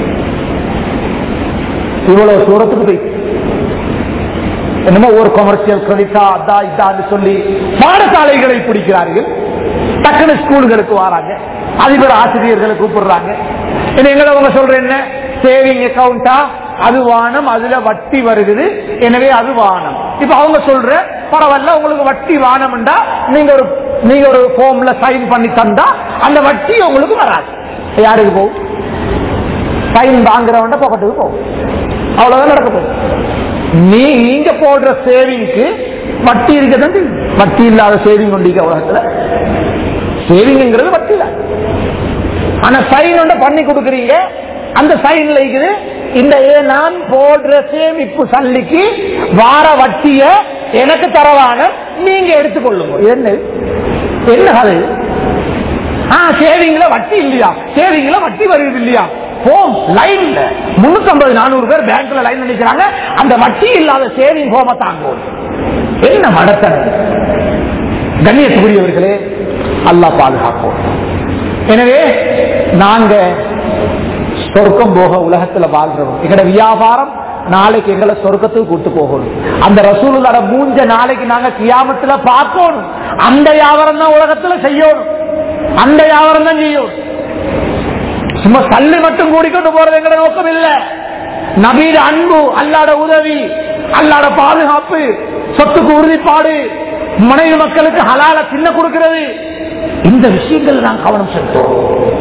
இவ்வளவு தூரத்துக்கு போய் என்னமோ ஒரு கமர்ஷியல் கிரெடிட்டா அதா இதான்னு சொல்லி பாடசாலைகளை பிடிக்கிறார்கள். டக்குனு ஸ்கூல்களுக்கு வராங்க, அதிபர் ஆசிரியர்களை கூப்பிடுறாங்க. எங்களை அவங்க சொல்ற என்ன, சேவிங் அக்கௌண்டா அது வானம், அதுல வட்டி வருகிறது, எனவே அது வானம். இப்ப அவங்க சொல்ற பரவாயில்ல, உங்களுக்கு வட்டி வானம்டா நீங்க ஒரு நீங்க ஒரு ஃபார்ம்ல சைன் பண்ணி தந்தா அந்த வட்டி உங்களுக்கு வராது. யாருக்கு போகும்? சைன் வாங்குறவன் பாக்கெட்டுக்கு போகும். அவ்வளவுதான் நடக்குது. நீ நீங்க போடுற சேவிங்க்கு வட்டி இருக்கிறது. வட்டி இல்லாத சேவிங் கொண்டிருக்க உலகத்துல. சேவிங்கிறது வட்டி இல்ல, ஆனா சைன் ஒன்று பண்ணி கொடுக்குறீங்க. அந்த சைன்ல இருக்குது, இந்த நான் போடுற சேமிப்பு சல்லிக்கு வார வட்டிய எனக்கு தரவான நீங்க எடுத்துக்கொள்ளுங்க. என்ன என்ன அது? சேவிங்ல வட்டி இல்லையா, சேவிங்ல வட்டி வருது இல்லையா? போம் லைன்ல முன்னூத்தி ஐம்பது நானூறு பேர் பேங்க்ல லைன் நினைக்கிறாங்க. அந்த வட்டி இல்லாத சேவிங் போம தாங்குவோம். என்ன மடத்தன கண்ணியத்துக்குரியவர்களே, அல்லாஹ் பாதுகாப்போம். எனவே நாங்க சொர்க்கம் போக உலகத்துல வாழ்றோம். எங்கட வியாபாரம் நாளைக்கு எங்களை சொர்க்கத்துக்கு கூட்டு போகணும். அந்த ரசூலுல்லாஹ் மூஞ்ச நாளைக்கு நாங்க கியாமத்துல பார்க்கணும். அந்த வியாபாரம் தான் உலகத்துல செய்யணும், அந்த வியாபாரம் தான் செய்யணும். சும்மா தள்ளி மட்டும் கூடிக்கொண்டு போறது எங்கட நோக்கம் இல்ல. நபீட அன்பு, அல்லாட உதவி, அல்லாட பாதுகாப்பு, சொத்துக்கு உறுதிப்பாடு, மனைவி மக்களுக்கு ஹலால தின்ன கொடுக்கிறது, இந்த விஷயங்கள் நான் கவனம் செலுத்துவோம்.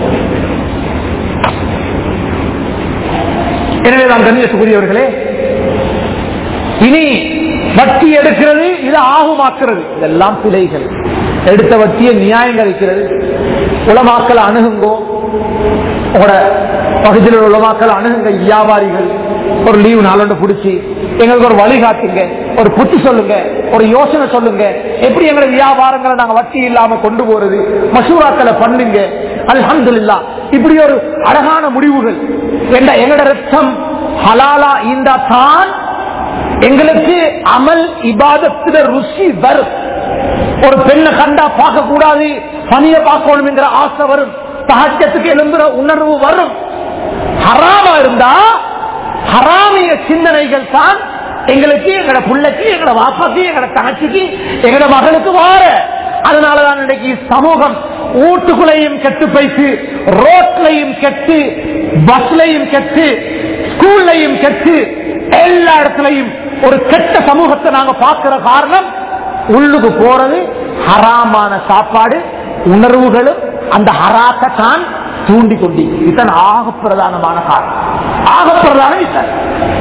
எனவே நான் கண்ணியத்துக்குரியவர்களே, இனி வட்டி எடுக்கிறது, இது ஆகுமாக்குறது, இதெல்லாம் பிழைகள். எடுத்த வட்டியை நியாயம் இருக்கிறது. உலமாக்களை அணுகுங்கோ, உங்களோட பகுதியில் உலமாக்களை அணுகுங்க. வியாபாரிகள் ஒரு லீவு நாளோட பிடிச்சி எங்களுக்கு ஒரு வழிகாட்டுங்க, ஒரு புத்தி சொல்லுங்க, ஒரு யோசனை சொல்லுங்க, எப்படி எங்களை வியாபாரங்களை நாங்க வட்டி இல்லாம கொண்டு போறது, மசூராக்களை பண்ணுங்க. அல்ஹம்துலில்லாஹ் இப்படி ஒரு அழகான முடிவுகள். எங்களோட ரத்தம் ஹலாலா இந்த தான் எங்களுக்கு அமல் இபாதத்துல ருசி வரும். ஒரு பெண்ணை கண்டா பார்க்க கூடாது, பணிய பார்க்கணும் என்கிற ஆசை வரும், தஹஜ்ஜத்துக்கு எழும்புற உணர்வு வரும். ஹராமா இருந்தா ஹராமிய சிந்தனைகள் தான் எங்களுக்கு, எங்களோட பிள்ளைக்கு, எங்களோட வாப்பாக்கு, எங்களோட தங்கச்சிக்கு, எங்களோட மகளுக்கு வார. அதனாலதான் இன்னைக்கு சமூகம் வீட்டுக்குள்ளையும் கெட்டு போயிட்டு, ரோட்லையும் கெட்டு, பஸ்லையும் கெட்டு, ஸ்கூல்லையும் கெட்டு, எல்லா இடத்துலையும் ஒரு கெட்ட சமூகத்தை நாங்க பார்க்கிற காரணம், உள்ளுக்கு போறது ஹராமான சாப்பாடு, உணர்வுகளும் அந்த ஹராத்தை தான் தூண்டி கொண்டி. இதுதான் ஆக பிரதானமான காரணம், ஆக பிரதான விஷயம்.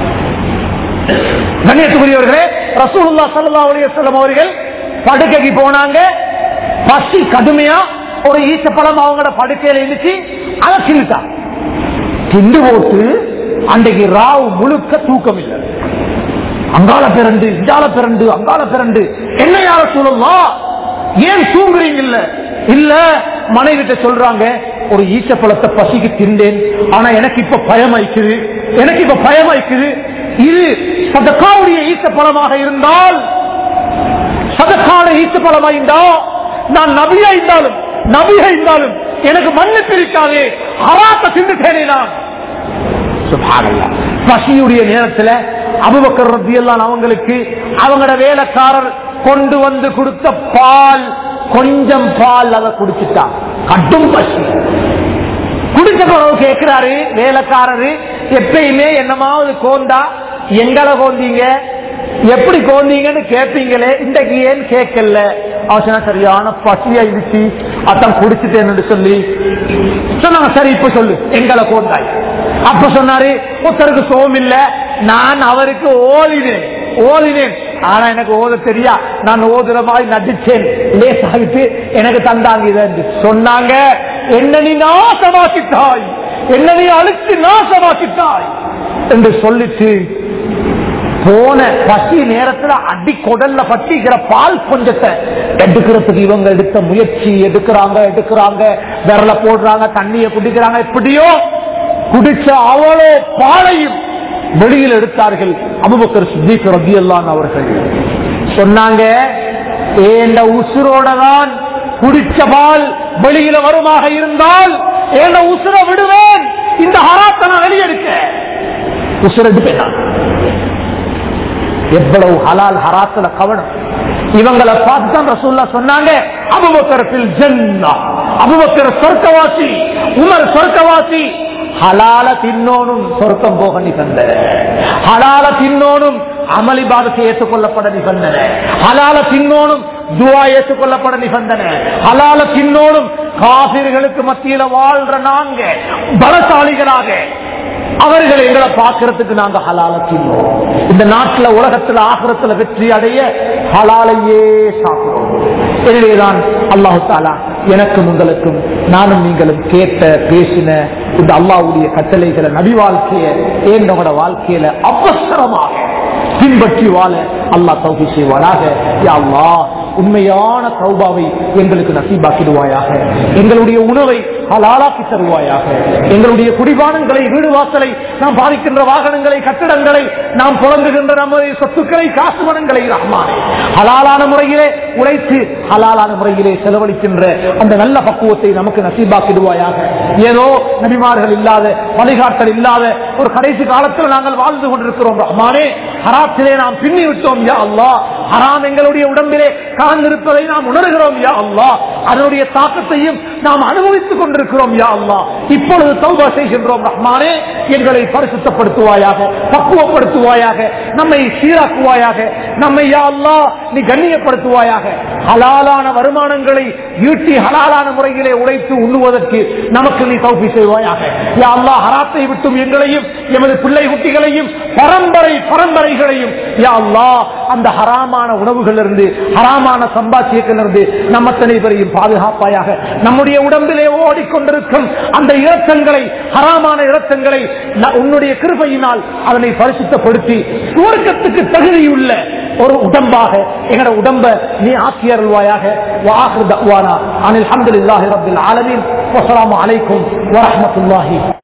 கண்ணியத்துக்குரியவர்களே, ரசூலுல்லாஹ் ஸல்லல்லாஹு அலைஹி வஸல்லம் அவர்கள் படுக்கைக்கு போனாங்க. பசி கடுமையா ஒரு ஈச்சப்பழம் அவங்களோட படுக்கையில இருந்துச்சு, அதை தின்னுட்டா. திண்டு போட்டு அன்றைக்கு ராவு முழுக்க தூக்கம் இல்லை. அங்கால பிறண்டு, இஞ்சால பிறண்டு, அங்கால பிறண்டு. என்ன யார சொல்லலாம், ஏன் தூங்குறீங்க? இல்ல இல்ல மனைவிட்ட சொல்றாங்க, ஒரு ஈச்சப்பழத்தை பசிக்கு திண்டேன், ஆனா எனக்கு இப்ப பயமாய்க்குது, எனக்கு இப்ப பயமாய்க்குது. இது சதக்காவுடைய ஈச்சப்பழமாக இருந்தால், சதக்கான ஈச்சப்பழமா இருந்தா, நான் நபியா இருந்தாலும் நபியா இருந்தாலும் எனக்கு மண்ணு பிரிக்காதே, ஹராத்த திண்டுட்டேனே நான். சுப்ஹானல்லாஹ். பசியுடைய நேரத்தில் அபூபக்கர் ரலியல்லாஹு அவங்களுக்கு அவங்களோட வேலைக்காரர் கொண்டு வந்து கொடுத்த பால், கொஞ்சம் பால் அதை குடிச்சுட்டா. கடும் பசி. குடிச்ச பிறகு கேட்கிறாரு வேலைக்காரரு, எப்பயுமே என்னமாவது கோந்தா எங்களை கோந்தீங்க, எப்படி கோந்தீங்கன்னு கேட்பீங்களே, இன்றைக்கு ஏன் கேட்கல? அவசரம் சரியான பசியா இருந்துச்சு, அதான் குடிச்சுட்டேன்னு சொல்லி சொன்னாங்க. சரி இப்ப சொல்லு, எங்களை கோந்தாய். அப்ப சொன்னாரு, ஒருத்தருக்கு சோம் இல்ல, நான் அவருக்கு ஓதினேன் ஓதினேன் ஆனா எனக்கு ஓத தெரியா, நான் ஓதுற மாதிரி நடிச்சேன், லேசாகிட்டு எனக்கு தந்தாங்க இதை சொன்னாங்க. என்ன நீ நாசமாக்கிட்டாய், என்ன நீ அழித்து நாசமாக்கிட்டாய் என்று சொல்லிட்டு போன பசி நேரத்துல அடி கொடல்ல பட்டிக்கிற பால் கொஞ்சத்தை எடுக்கிறதுக்கு இவங்க எடுத்த முயற்சி, எடுக்கிறாங்க எடுக்கிறாங்க விரல போடுறாங்க, தண்ணிய குடிக்கிறாங்க. எப்படியோ குடிச்ச அவ்வளோ பாலையும் வெளியில் எடுத்தார்கள். அபூபக்கர் சித்திக் ரலியல்லாஹு அவர்கள் சொன்னாங்க, ஏண்ட உசுரோட தான் குடிச்ச பால் வெளியில வருமாக இருந்தால் ஏண்ட உசுர விடுவேன், இந்த ஹராத்தை நான் வெளியெடுக்க உசுரெடுப்பேன். எவ்வளவு ஹலால் ஹராத்துல கவனம். இவங்களை பார்த்து தான் ரசூலுல்லாஹ் சொன்னாங்க, அபூபக்கர் ஃபில் ஜன்னah, அபூபக்கர் சொர்க்கவாசி, உமர் சொர்க்கவாசி. ஹலால தின்னோனும் சொர்க்கம் போக நிபந்தன, ஹலால தின்னோனும் அமளிபாதத்தை ஏற்றுக்கொள்ளப்பட நிபந்தன, ஹலால தின்னோனும் துவா ஏற்றுக்கொள்ளப்பட நிபந்தன, ஹலால தின்னோனும் காபிர்களுக்கு மத்தியில வாழ்ற நாங்க பலசாலிகளாக அவர்களை எங்களை பார்க்கறதுக்கு நாங்க ஹலால தின்னோம். இந்த நாட்டுல உலகத்துல ஆகிரத்துல வெற்றி அடைய ஹலாலையே சாப்பிடுவோம். எனவேதான் அல்லாஹு தஆலா எனக்கும் உங்களுக்கும், நானும் நீங்களும் கேட்ட பேசின இந்த அல்லாஹ்வுடைய கட்டளைகளை நபி வாழ்க்கையை என்னோட வாழ்க்கையில அவசரமாக பின்பற்றி வாழ அல்லாஹ் தௌஃபீக் செய்வானாக. யா அல்லாஹ், உண்மையான தௌபாவை எங்களுக்கு நசீபாக்கிடுவாயாக. எங்களுடைய உணவை ஹலாலாக்கி தருவாயாக. எங்களுடைய குடிபானங்களை, வீடு வாசலை, நாம் பாதிக்கின்ற வாகனங்களை, கட்டிடங்களை, நாம் புலங்குகின்ற நமது சொத்துக்களை, காசு பணங்களை ரஹ்மானே ஹலாலான முறையிலே உழைத்து ஹலாலான முறையிலே செலவழிக்கின்ற அந்த நல்ல பக்குவத்தை நமக்கு நசீபாக்கிடுவாயாக. ஏதோ நபிமார்கள் இல்லாத, வழிகாட்டல் இல்லாத ஒரு கடைசி காலத்தில் நாங்கள் வாழ்ந்து கொண்டிருக்கிறோம் ரஹ்மானே. ஹராத்திலே நாம் பின்னி விட்டோம் யா அல்லாஹ். ஹராம் எங்களுடைய உடம்பிலே கலந்திருப்பதை நாம் உணர்கிறோம் யா அல்லாஹ். அதனுடைய தாக்கத்தையும் நாம் அனுபவித்துக் கொண்டிருக்கிறோம் கொண்டிருக்கிறோம் யா அல்லாஹ். இப்பொழுது தௌபா செய்கின்றோம் ரஹ்மானே, எங்களை பரிசுத்தப்படுத்துவாயாக, பக்குவப்படுத்துவாயாக, நம்மை சீராக்குவாயாக, நம்மை யா அல்லாஹ் நீ கண்ணியப்படுத்துவாயாக. ஹலாலான வருமானங்களை ஈட்டி ஹலாலான முறையிலே உழைத்து உண்ணுவதற்கு நமக்கு நீ தௌஃபீக் செய்வாயாக யா அல்லாஹ். ஹராத்தை விட்டும் எங்களையும் எமது பிள்ளை குட்டிகளையும் பரம்பரை பரம்பரைகளையும் யா அல்லாஹ் அந்த ஹராமான உணவுகளிலிருந்து ஹராமான சம்பாத்தியத்திலிருந்து நம்ம அத்தனை பேரையும் பாதுகாப்பாயாக. நம்முடைய உடம்பிலே ஓடிக்கொண்டிருக்கும் அந்த இரத்தங்களை, ஹராமான இரத்தங்களை உன்னுடைய கிருபையினால் அதனை பரிசுத்தப்படுத்தி சுவர்க்கத்துக்கு தகுதியுள்ள ஒரு உடம்பாக எங்கட உடம்ப நீ ஆக்கி அருள்வாயாக. வாஹிரு தஅவானா அனில் ஹம்துலில்லாஹி ரப்பில் ஆலமீன். வஸ்ஸலாமு அலைக்கும் வரஹ்மத்துல்லாஹி